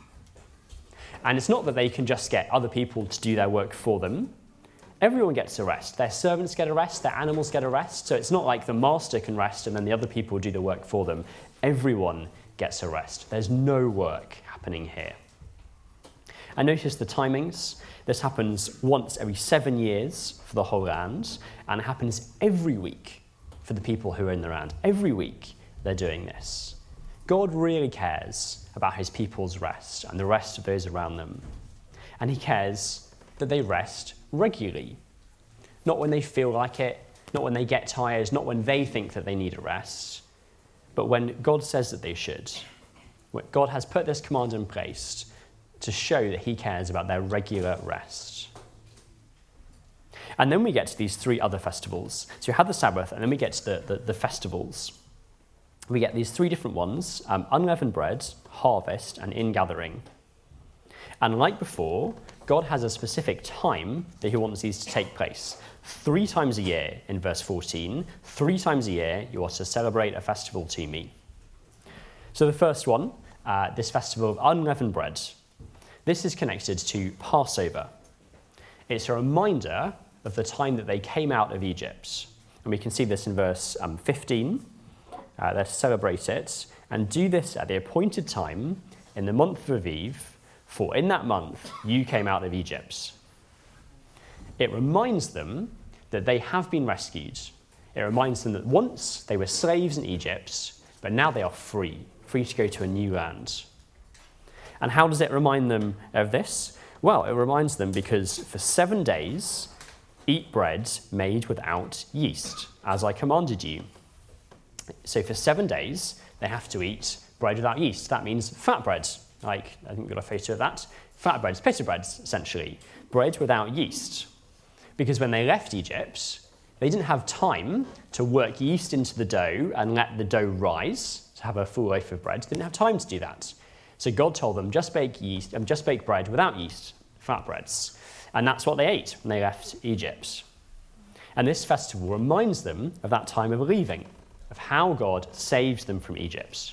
And it's not that they can just get other people to do their work for them. Everyone gets a rest. Their servants get a rest, their animals get a rest. So it's not like the master can rest and then the other people do the work for them. Everyone gets a rest. There's no work happening here. And notice the timings. This happens once every seven years for the whole land, and it happens every week for the people who are in the land. Every week they're doing this. God really cares about his people's rest and the rest of those around them. And he cares that they rest regularly. Not when they feel like it, not when they get tired, not when they think that they need a rest, but when God says that they should. When God has put this command in place to show that he cares about their regular rest. And then we get to these three other festivals. So you have the Sabbath, and then we get to the, the, the festivals. We get these three different ones, um, unleavened bread, harvest, and ingathering. And like before, God has a specific time that he wants these to take place. Three times a year in verse fourteen, three times a year you are to celebrate a festival to me. So the first one, uh, this festival of unleavened bread, this is connected to Passover. It's a reminder of the time that they came out of Egypt. And we can see this in verse um, fifteen. Uh, they're to celebrate it and do this at the appointed time in the month of Aviv, for in that month you came out of Egypt. It reminds them that they have been rescued. It reminds them that once they were slaves in Egypt, but now they are free, free to go to a new land. And how does it remind them of this? Well, it reminds them because for seven days, eat bread made without yeast, as I commanded you. So for seven days, they have to eat bread without yeast. That means fat bread. Like, I think we've got a photo of that. Fat bread, pita bread, essentially. Bread without yeast. Because when they left Egypt, they didn't have time to work yeast into the dough and let the dough rise to have a full loaf of bread. They didn't have time to do that. So God told them, just bake yeast, um, just bake bread without yeast, fat breads. And that's what they ate when they left Egypt. And this festival reminds them of that time of leaving, of how God saved them from Egypt.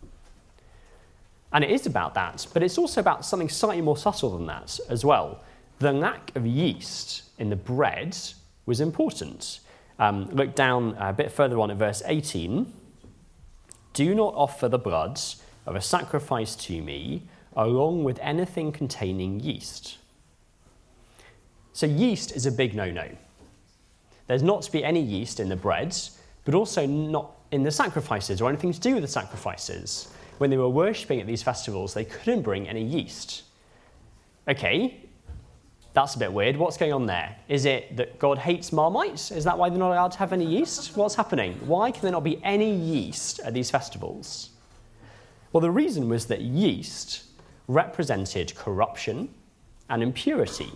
And it is about that, but it's also about something slightly more subtle than that as well. The lack of yeast in the bread was important. Um, look down a bit further on at verse eighteen. Do not offer the blood of a sacrifice to me along with anything containing yeast. So yeast is a big no-no. There's not to be any yeast in the bread, but also not in the sacrifices or anything to do with the sacrifices. When they were worshipping at these festivals, they couldn't bring any yeast. Okay, that's a bit weird. What's going on there? Is it that God hates Marmite? Is that why they're not allowed to have any yeast? What's happening? Why can there not be any yeast at these festivals? Well, the reason was that yeast represented corruption and impurity.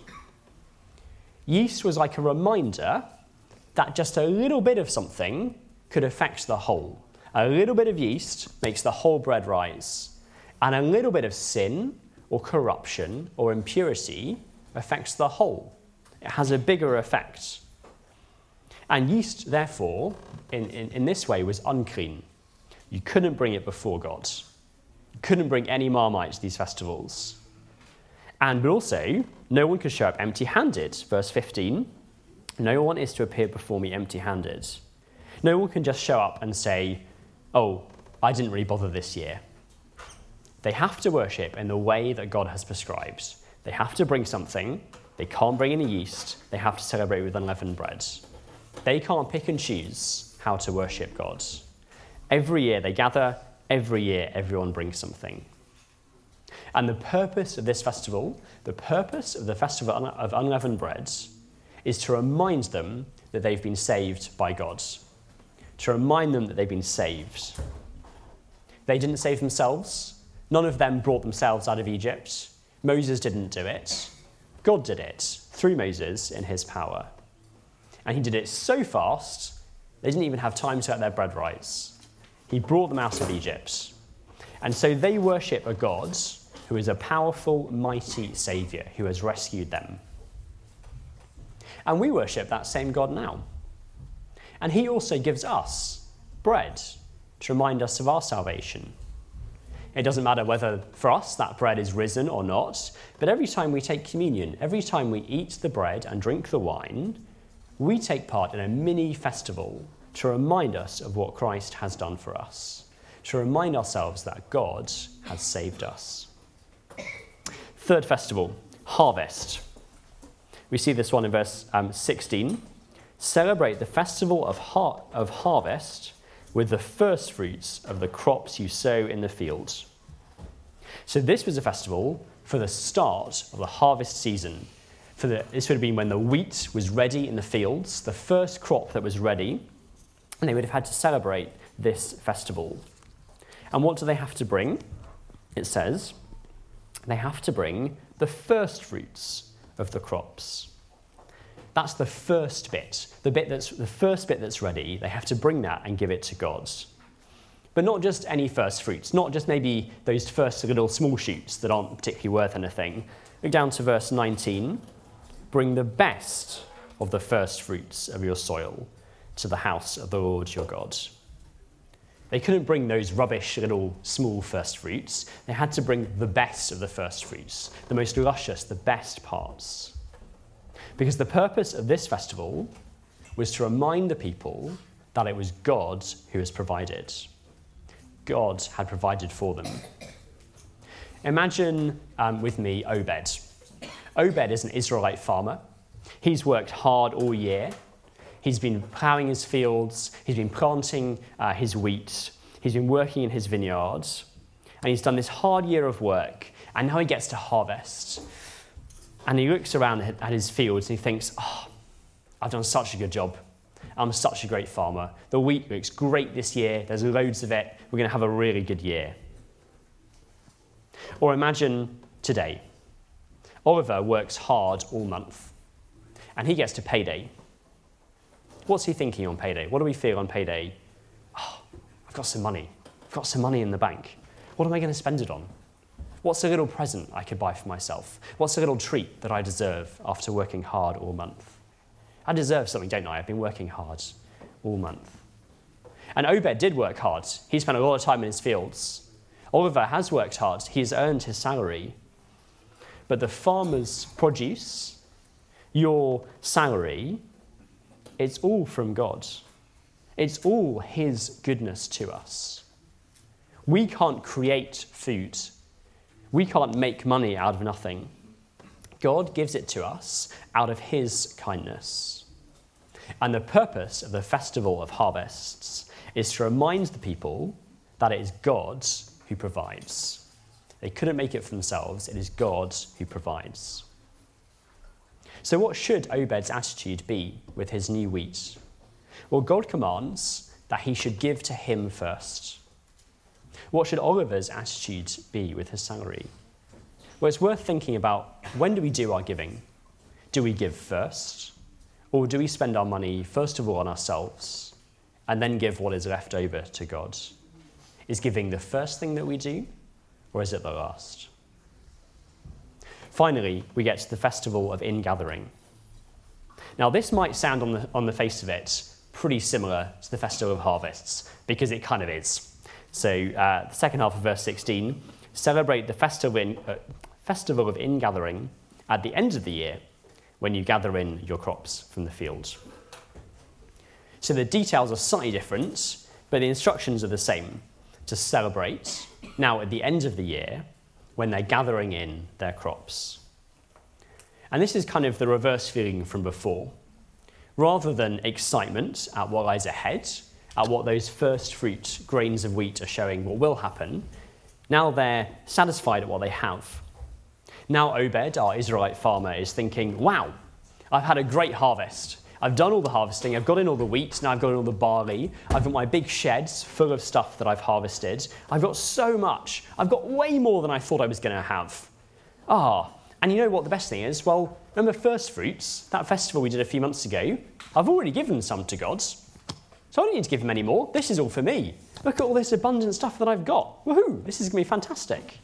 Yeast was like a reminder that just a little bit of something could affect the whole. A little bit of yeast makes the whole bread rise. And a little bit of sin or corruption or impurity affects the whole. It has a bigger effect. And yeast, therefore, in, in, in this way, was unclean. You couldn't bring it before God. You couldn't bring any Marmite to these festivals. And but also, no one could show up empty-handed. Verse fifteen, no one is to appear before me empty-handed. No one can just show up and say, oh, I didn't really bother this year. They have to worship in the way that God has prescribed. They have to bring something. They can't bring any yeast. They have to celebrate with unleavened bread. They can't pick and choose how to worship God. Every year they gather. Every year everyone brings something. And the purpose of this festival, the purpose of the festival of unleavened bread, is to remind them that they've been saved by God. To remind them that they've been saved. They didn't save themselves. None of them brought themselves out of Egypt. Moses didn't do it. God did it through Moses in his power. And he did it so fast, they didn't even have time to let their bread rise. He brought them out of Egypt. And so they worship a God who is a powerful, mighty Saviour who has rescued them. And we worship that same God now. And he also gives us bread to remind us of our salvation. It doesn't matter whether for us that bread is risen or not, but every time we take communion, every time we eat the bread and drink the wine, we take part in a mini festival to remind us of what Christ has done for us, to remind ourselves that God has saved us. Third festival, harvest. We see this one in verse um, sixteen. Celebrate the festival of, har- of harvest with the first fruits of the crops you sow in the fields. So this was a festival for the start of the harvest season. For the, this would have been when the wheat was ready in the fields, the first crop that was ready, and they would have had to celebrate this festival. And what do they have to bring? It says they have to bring the first fruits of the crops. That's the first bit, the bit that's the first bit that's ready. They have to bring that and give it to God. But not just any first fruits, not just maybe those first little small shoots that aren't particularly worth anything. Look down to verse nineteen. Bring the best of the first fruits of your soil to the house of the Lord your God. They couldn't bring those rubbish little small first fruits. They had to bring the best of the first fruits, the most luscious, the best parts. Because the purpose of this festival was to remind the people that it was God who has provided. God had provided for them. Imagine um, with me Obed. Obed is an Israelite farmer. He's worked hard all year. He's been ploughing his fields. He's been planting uh, his wheat. He's been working in his vineyards. And he's done this hard year of work. And now he gets to harvest. And he looks around at his fields and he thinks, oh, I've done such a good job. I'm such a great farmer. The wheat looks great this year. There's loads of it. We're going to have a really good year. Or imagine today. Oliver works hard all month. And he gets to payday. What's he thinking on payday? What do we feel on payday? Oh, I've got some money. I've got some money in the bank. What am I going to spend it on? What's a little present I could buy for myself? What's a little treat that I deserve after working hard all month? I deserve something, don't I? I've been working hard all month. And Obed did work hard. He spent a lot of time in his fields. Oliver has worked hard. He's earned his salary. But the farmer's produce, your salary, it's all from God. It's all his goodness to us. We can't create food. We can't make money out of nothing. God gives it to us out of his kindness. And the purpose of the Festival of Harvests is to remind the people that it is God who provides. They couldn't make it for themselves. It is God who provides. So what should Obed's attitude be with his new wheat? Well, God commands that he should give to him first. What should Oliver's attitude be with his salary? Well, it's worth thinking about, when do we do our giving? Do we give first? Or do we spend our money first of all on ourselves and then give what is left over to God? Is giving the first thing that we do, or is it the last? Finally, we get to the festival of ingathering. Now, this might sound on the, on the face of it pretty similar to the festival of harvests, because it kind of is. So uh, the second half of verse sixteen, celebrate the festival, in, uh, festival of ingathering at the end of the year when you gather in your crops from the fields. So the details are slightly different, but the instructions are the same. To celebrate now at the end of the year when they're gathering in their crops. And this is kind of the reverse feeling from before. Rather than excitement at what lies ahead, at what those first fruit grains of wheat are showing what will happen, now they're satisfied at what they have. Now Obed, our Israelite farmer, is thinking, wow, I've had a great harvest. I've done all the harvesting, I've got in all the wheat, now I've got in all the barley, I've got my big sheds full of stuff that I've harvested. I've got so much. I've got way more than I thought I was going to have. Ah, and you know what the best thing is? Well, remember first fruits, that festival we did a few months ago? I've already given some to God, so I don't need to give him any more. This is all for me. Look at all this abundant stuff that I've got. Woohoo, this is going to be fantastic.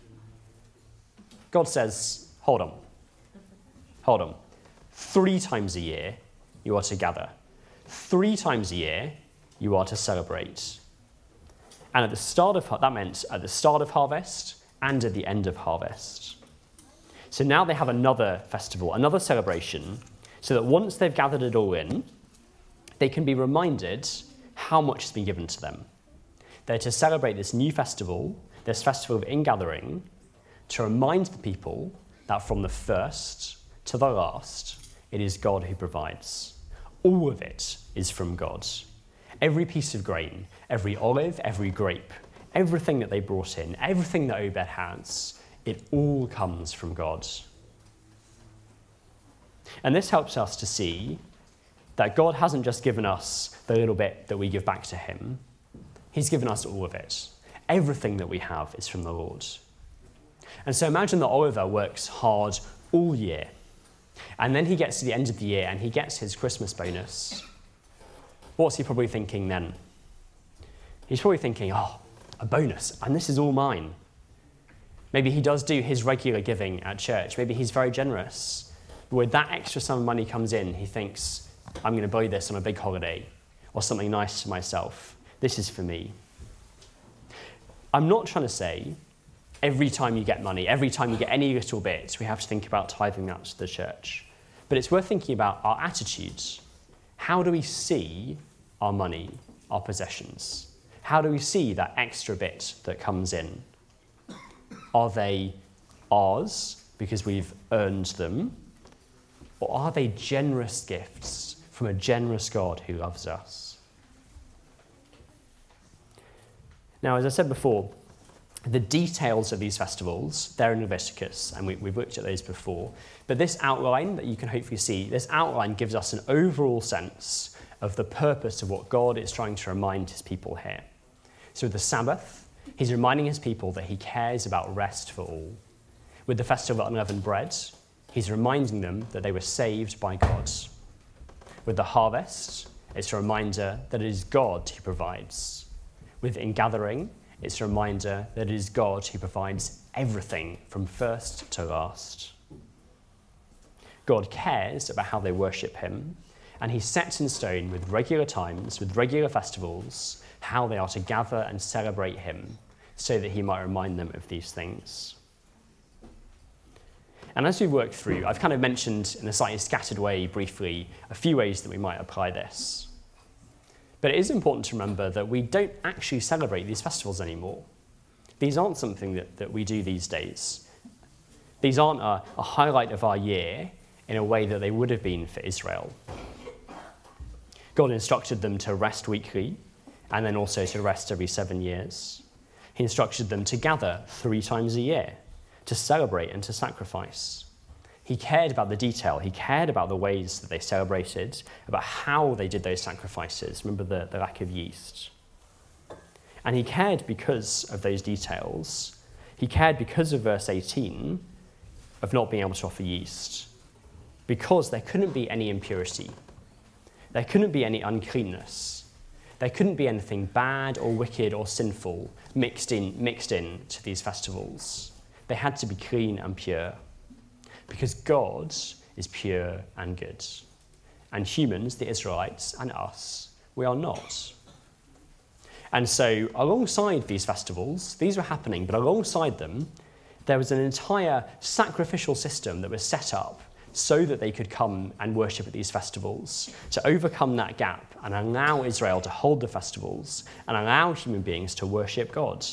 God says, hold on, hold on. Three times a year, you are to gather. three times a year you are to celebrate. And at the start of that meant at the start of harvest and at the end of harvest. So now they have another festival, another celebration, so that once they've gathered it all in, they can be reminded how much has been given to them. They're to celebrate this new festival, this festival of ingathering, to remind the people that from the first to the last, it is God who provides. All of it is from God. Every piece of grain, every olive, every grape, everything that they brought in, everything that Obed has, it all comes from God. And this helps us to see that God hasn't just given us the little bit that we give back to him. He's given us all of it. Everything that we have is from the Lord. And so imagine that Oliver works hard all year, and then he gets to the end of the year and he gets his Christmas bonus. What's he probably thinking then? He's probably thinking, oh, a bonus, and this is all mine. Maybe he does do his regular giving at church. Maybe he's very generous. But when that extra sum of money comes in, he thinks, I'm going to buy this on a big holiday or something nice for myself. This is for me. I'm not trying to say every time you get money, every time you get any little bit, we have to think about tithing that to the church. But it's worth thinking about our attitudes. How do we see our money, our possessions? How do we see that extra bit that comes in? Are they ours because we've earned them? Or are they generous gifts from a generous God who loves us? Now, as I said before, the details of these festivals, they're in Leviticus, and we, we've looked at those before. But this outline that you can hopefully see, this outline gives us an overall sense of the purpose of what God is trying to remind his people here. So with the Sabbath, he's reminding his people that he cares about rest for all. With the Festival of Unleavened Bread, he's reminding them that they were saved by God. With the harvest, it's a reminder that it is God who provides. With ingathering, it's a reminder that it is God who provides everything from first to last. God cares about how they worship him, and he sets in stone with regular times, with regular festivals, how they are to gather and celebrate him, so that he might remind them of these things. And as we work through, I've kind of mentioned in a slightly scattered way briefly a few ways that we might apply this. But it is important to remember that we don't actually celebrate these festivals anymore. These aren't something that, that we do these days. These aren't a, a highlight of our year in a way that they would have been for Israel. God instructed them to rest weekly and then also to rest every seven years. He instructed them to gather three times a year, to celebrate and to sacrifice. He cared about the detail. He cared about the ways that they celebrated, about how they did those sacrifices. Remember the, the lack of yeast. And he cared because of those details. He cared because of verse eighteen, of not being able to offer yeast, because there couldn't be any impurity. There couldn't be any uncleanness. There couldn't be anything bad or wicked or sinful mixed in, mixed in to these festivals. They had to be clean and pure. Because God is pure and good. And humans, the Israelites, and us, we are not. And so alongside these festivals, these were happening, but alongside them, there was an entire sacrificial system that was set up so that they could come and worship at these festivals, to overcome that gap and allow Israel to hold the festivals and allow human beings to worship God.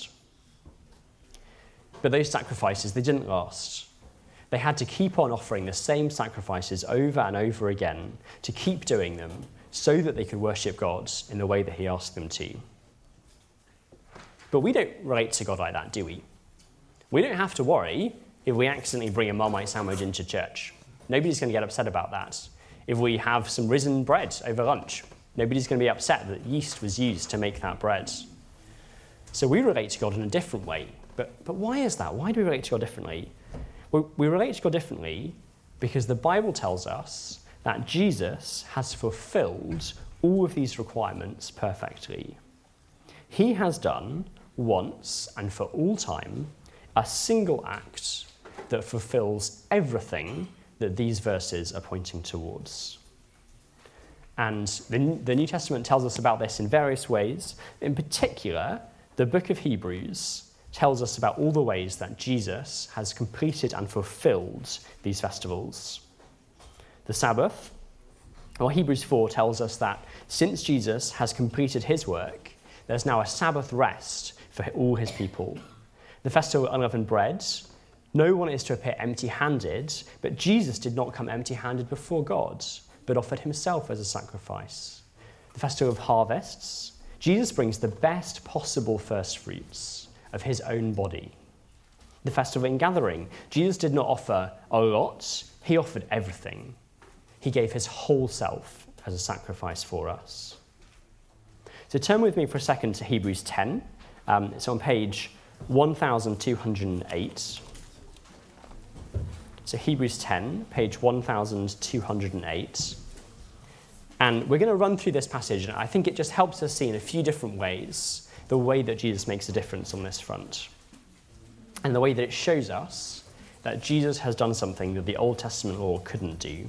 But those sacrifices, they didn't last. They had to keep on offering the same sacrifices over and over again, to keep doing them so that they could worship God in the way that he asked them to. But we don't relate to God like that, do we? We don't have to worry if we accidentally bring a Marmite sandwich into church. Nobody's going to get upset about that. If we have some risen bread over lunch, nobody's going to be upset that yeast was used to make that bread. So we relate to God in a different way. But, but why is that? Why do we relate to God differently? Well, we relate to God differently because the Bible tells us that Jesus has fulfilled all of these requirements perfectly. He has done, once and for all time, a single act that fulfills everything that these verses are pointing towards. And the, the New Testament tells us about this in various ways. In particular, the book of Hebrews tells us about all the ways that Jesus has completed and fulfilled these festivals. The Sabbath, well, Hebrews four tells us that since Jesus has completed his work, there's now a Sabbath rest for all his people. The festival of unleavened bread, no one is to appear empty-handed, but Jesus did not come empty-handed before God, but offered himself as a sacrifice. The festival of harvests, Jesus brings the best possible first fruits of his own body. The festival of ingathering, Jesus did not offer a lot, he offered everything. He gave his whole self as a sacrifice for us. So turn with me for a second to Hebrews ten. Um, it's on page one thousand two hundred eight. So Hebrews ten, page one thousand two hundred eight. And we're going to run through this passage, and I think it just helps us see in a few different ways the way that Jesus makes a difference on this front. And the way that it shows us that Jesus has done something that the Old Testament law couldn't do.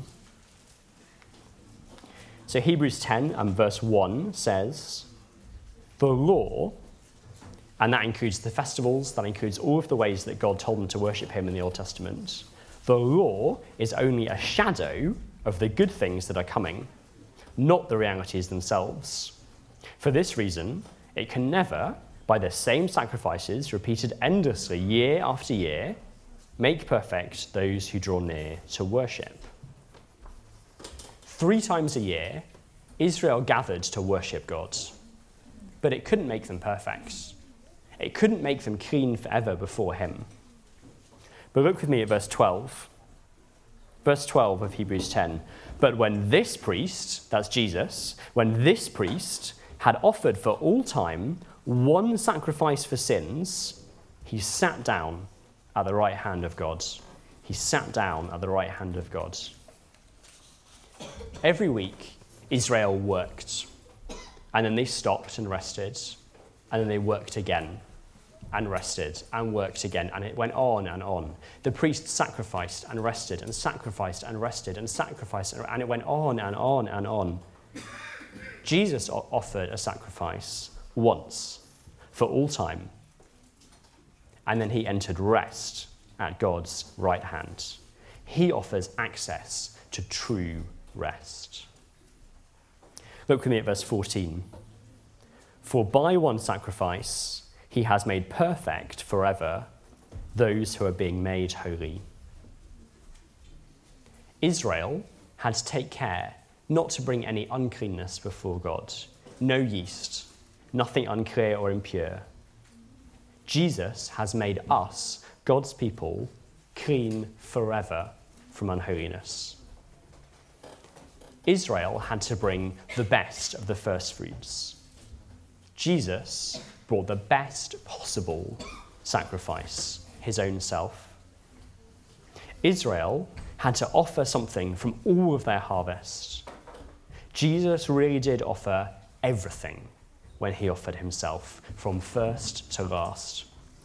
So Hebrews ten and verse one says, the law, and that includes the festivals, that includes all of the ways that God told them to worship him in the Old Testament, the law is only a shadow of the good things that are coming, not the realities themselves. For this reason, it can never, by the same sacrifices repeated endlessly year after year, make perfect those who draw near to worship. Three times a year, Israel gathered to worship God, but it couldn't make them perfect. It couldn't make them clean forever before him. But look with me at verse twelve. Verse twelve of Hebrews ten. But when this priest, that's Jesus, when this priest had offered for all time one sacrifice for sins, he sat down at the right hand of God. He sat down at the right hand of God. Every week, Israel worked, and then they stopped and rested, and then they worked again, and rested, and worked again, and it went on and on. The priest sacrificed and rested, and sacrificed and rested, and sacrificed, and it went on and on and on. Jesus offered a sacrifice once, for all time, and then he entered rest at God's right hand. He offers access to true rest. Look with me at verse fourteen. For by one sacrifice he has made perfect forever those who are being made holy. Israel had to take care not to bring any uncleanness before God. No yeast, nothing unclear or impure. Jesus has made us, God's people, clean forever from unholiness. Israel had to bring the best of the first fruits. Jesus brought the best possible sacrifice, his own self. Israel had to offer something from all of their harvest. Jesus really did offer everything when he offered himself from first to last.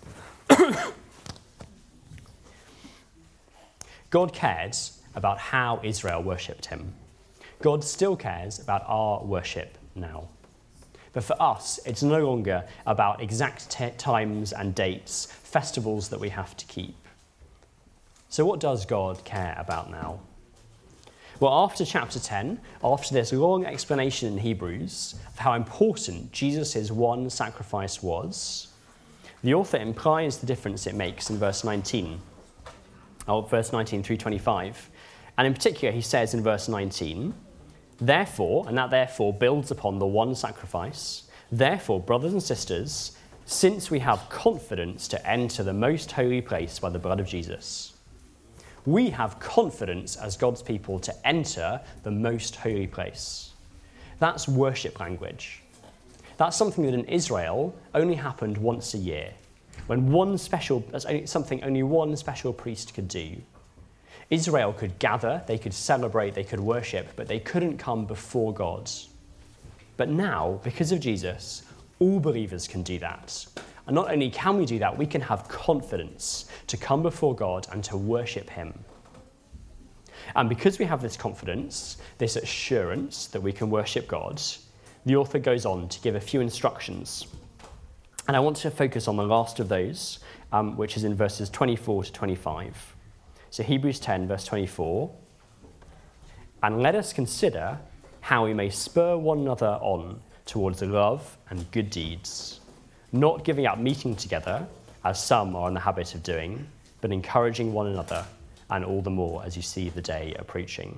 God cared about how Israel worshipped him. God still cares about our worship now. But for us, it's no longer about exact t- times and dates, festivals that we have to keep. So what does God care about now? Well, after chapter ten, after this long explanation in Hebrews of how important Jesus' one sacrifice was, the author implies the difference it makes in verse nineteen, or verse nineteen through twenty-five. And in particular, he says in verse nineteen, therefore, and that therefore builds upon the one sacrifice, therefore, brothers and sisters, since we have confidence to enter the most holy place by the blood of Jesus, we have confidence as God's people to enter the most holy place. That's worship language. That's something that in Israel only happened once a year, when one special, that's only, something only one special priest could do. Israel could gather, they could celebrate, they could worship, but they couldn't come before God. But now, because of Jesus, all believers can do that. And not only can we do that, we can have confidence to come before God and to worship him. And because we have this confidence, this assurance that we can worship God, the author goes on to give a few instructions. And I want to focus on the last of those, um, which is in verses twenty-four to twenty-five. So Hebrews ten, verse twenty-four. And let us consider how we may spur one another on towards love and good deeds, not giving up meeting together, as some are in the habit of doing, but encouraging one another, and all the more as you see the day approaching.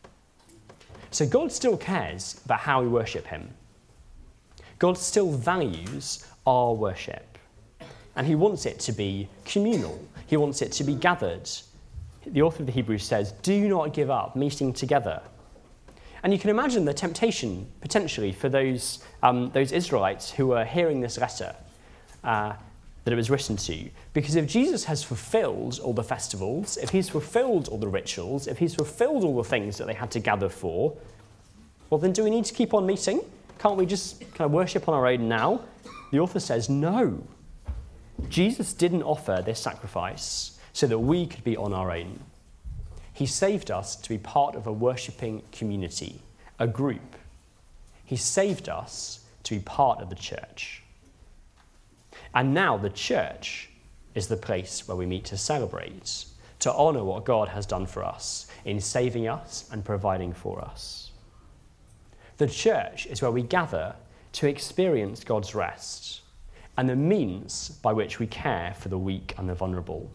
So God still cares about how we worship him. God still values our worship. And he wants it to be communal. He wants it to be gathered. The author of the Hebrews says, do not give up meeting together. And you can imagine the temptation, potentially, for those, um, those Israelites who were hearing this letter uh, that it was written to. Because if Jesus has fulfilled all the festivals, if he's fulfilled all the rituals, if he's fulfilled all the things that they had to gather for, well, then do we need to keep on meeting? Can't we just kind of worship on our own now? The author says, no. Jesus didn't offer this sacrifice so that we could be on our own. He saved us to be part of a worshipping community, a group. He saved us to be part of the church. And now the church is the place where we meet to celebrate, to honour what God has done for us in saving us and providing for us. The church is where we gather to experience God's rest and the means by which we care for the weak and the vulnerable.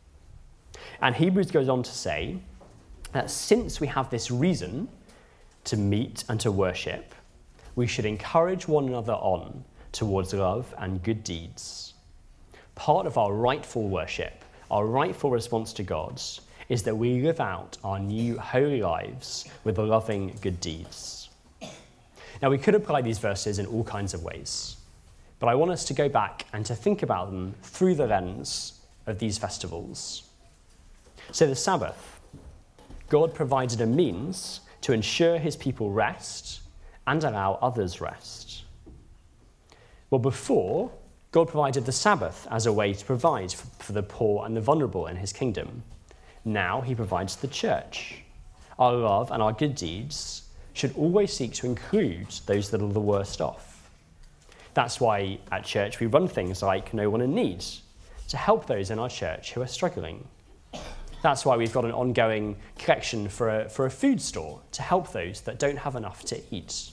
And Hebrews goes on to say that since we have this reason to meet and to worship, we should encourage one another on towards love and good deeds. Part of our rightful worship, our rightful response to God, is that we live out our new holy lives with loving good deeds. Now, we could apply these verses in all kinds of ways, but I want us to go back and to think about them through the lens of these festivals. So the Sabbath, God provided a means to ensure his people rest and allow others rest. Well, before, God provided the Sabbath as a way to provide for the poor and the vulnerable in his kingdom. Now he provides the church. Our love and our good deeds should always seek to include those that are the worst off. That's why at church we run things like No One in Need, to help those in our church who are struggling. That's why we've got an ongoing collection for a, for a food store to help those that don't have enough to eat.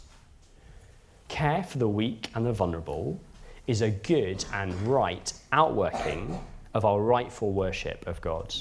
Care for the weak and the vulnerable is a good and right outworking of our rightful worship of God.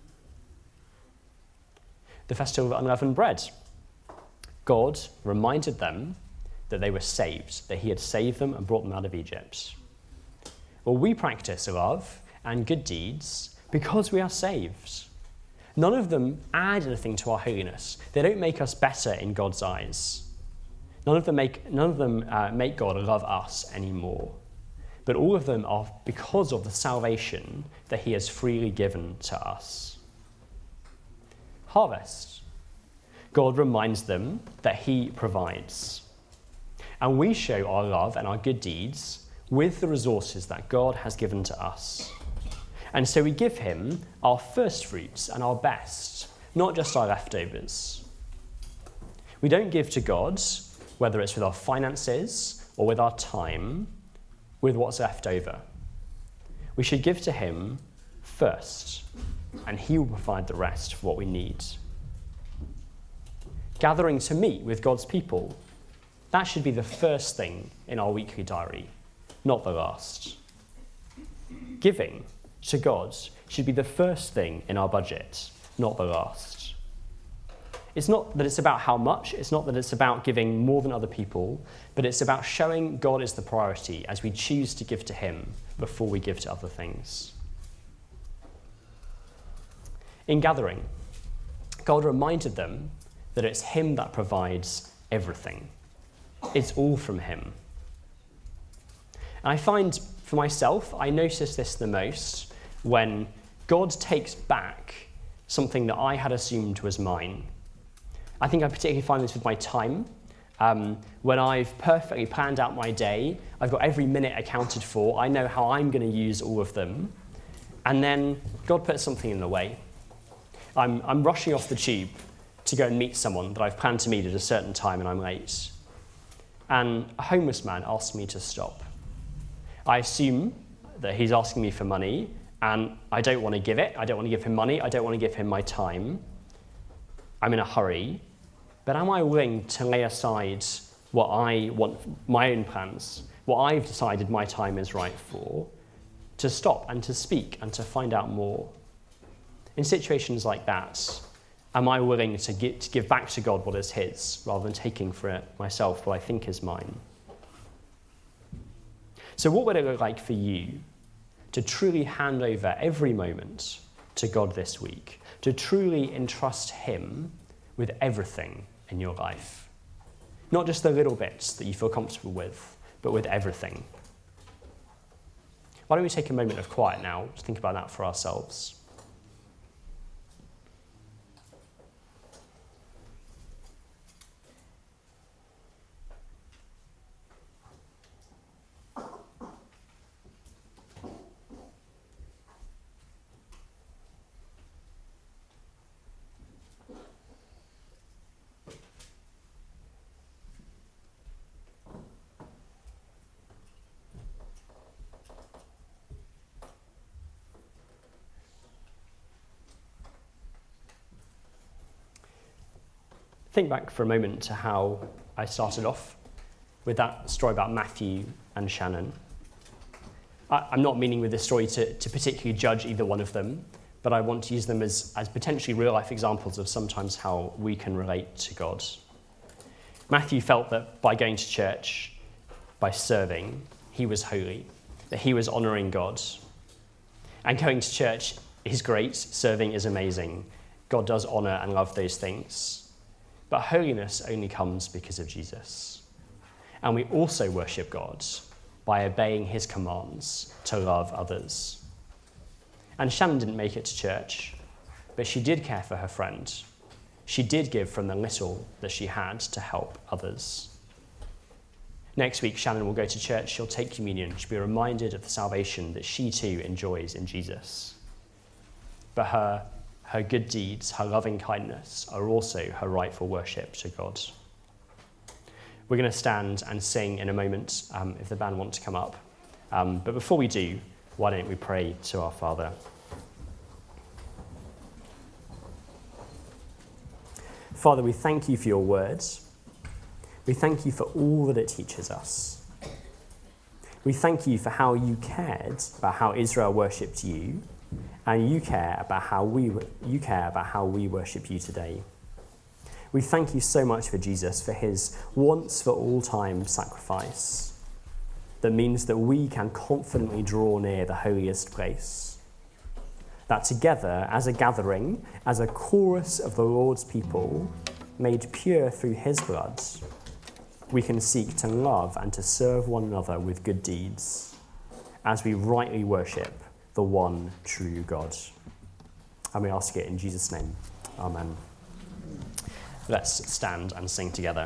The festival of unleavened bread. God reminded them that they were saved, that he had saved them and brought them out of Egypt. Well, we practice love and good deeds because we are saved. None of them add anything to our holiness. They don't make us better in God's eyes. None of them make, none of them, uh, make God love us anymore. But all of them are because of the salvation that he has freely given to us. Harvest. God reminds them that he provides. And we show our love and our good deeds with the resources that God has given to us. And so we give him our first fruits and our best, not just our leftovers. We don't give to God, whether it's with our finances or with our time, with what's left over. We should give to him first, and he will provide the rest for what we need. Gathering to meet with God's people, that should be the first thing in our weekly diary, not the last. Giving to God should be the first thing in our budget, not the last. It's not that it's about how much, it's not that it's about giving more than other people, but it's about showing God is the priority as we choose to give to him before we give to other things. In gathering, God reminded them that it's him that provides everything. It's all from him. And I find for myself, I notice this the most when God takes back something that I had assumed was mine. I think I particularly find this with my time. Um, when I've perfectly planned out my day, I've got every minute accounted for, I know how I'm going to use all of them, and then God puts something in the way. I'm, I'm rushing off the tube, to go and meet someone that I've planned to meet at a certain time and I'm late. And a homeless man asks me to stop. I assume that he's asking me for money, and I don't want to give it. I don't want to give him money. I don't want to give him my time. I'm in a hurry. But am I willing to lay aside what I want, my own plans, what I've decided my time is right for, to stop and to speak and to find out more? In situations like that, am I willing to give, to give back to God what is his, rather than taking for it myself what I think is mine? So what would it look like for you to truly hand over every moment to God this week, to truly entrust him with everything in your life? Not just the little bits that you feel comfortable with, but with everything. Why don't we take a moment of quiet now to think about that for ourselves? Think back for a moment to how I started off with that story about Matthew and Shannon. I, I'm not meaning with this story to, to particularly judge either one of them, but I want to use them as, as potentially real-life examples of sometimes how we can relate to God. Matthew felt that by going to church, by serving, he was holy, that he was honouring God. And going to church is great, serving is amazing. God does honour and love those things. But holiness only comes because of Jesus. And we also worship God by obeying his commands to love others. And Shannon didn't make it to church, but she did care for her friend. She did give from the little that she had to help others. Next week, Shannon will go to church, she'll take communion, she'll be reminded of the salvation that she too enjoys in Jesus. But her Her good deeds, her loving kindness are also her rightful worship to God. We're going to stand and sing in a moment um, if the band want to come up. Um, but before we do, why don't we pray to our Father? Father, we thank you for your words. We thank you for all that it teaches us. We thank you for how you cared about how Israel worshipped you, and you care about how we you care about how we worship you today. We thank you so much for Jesus, for his once for all time sacrifice that means that we can confidently draw near the holiest place. That together, as a gathering, as a chorus of the Lord's people, made pure through his blood, we can seek to love and to serve one another with good deeds as we rightly worship the one true God. And we ask it in Jesus' name. Amen. Let's stand and sing together.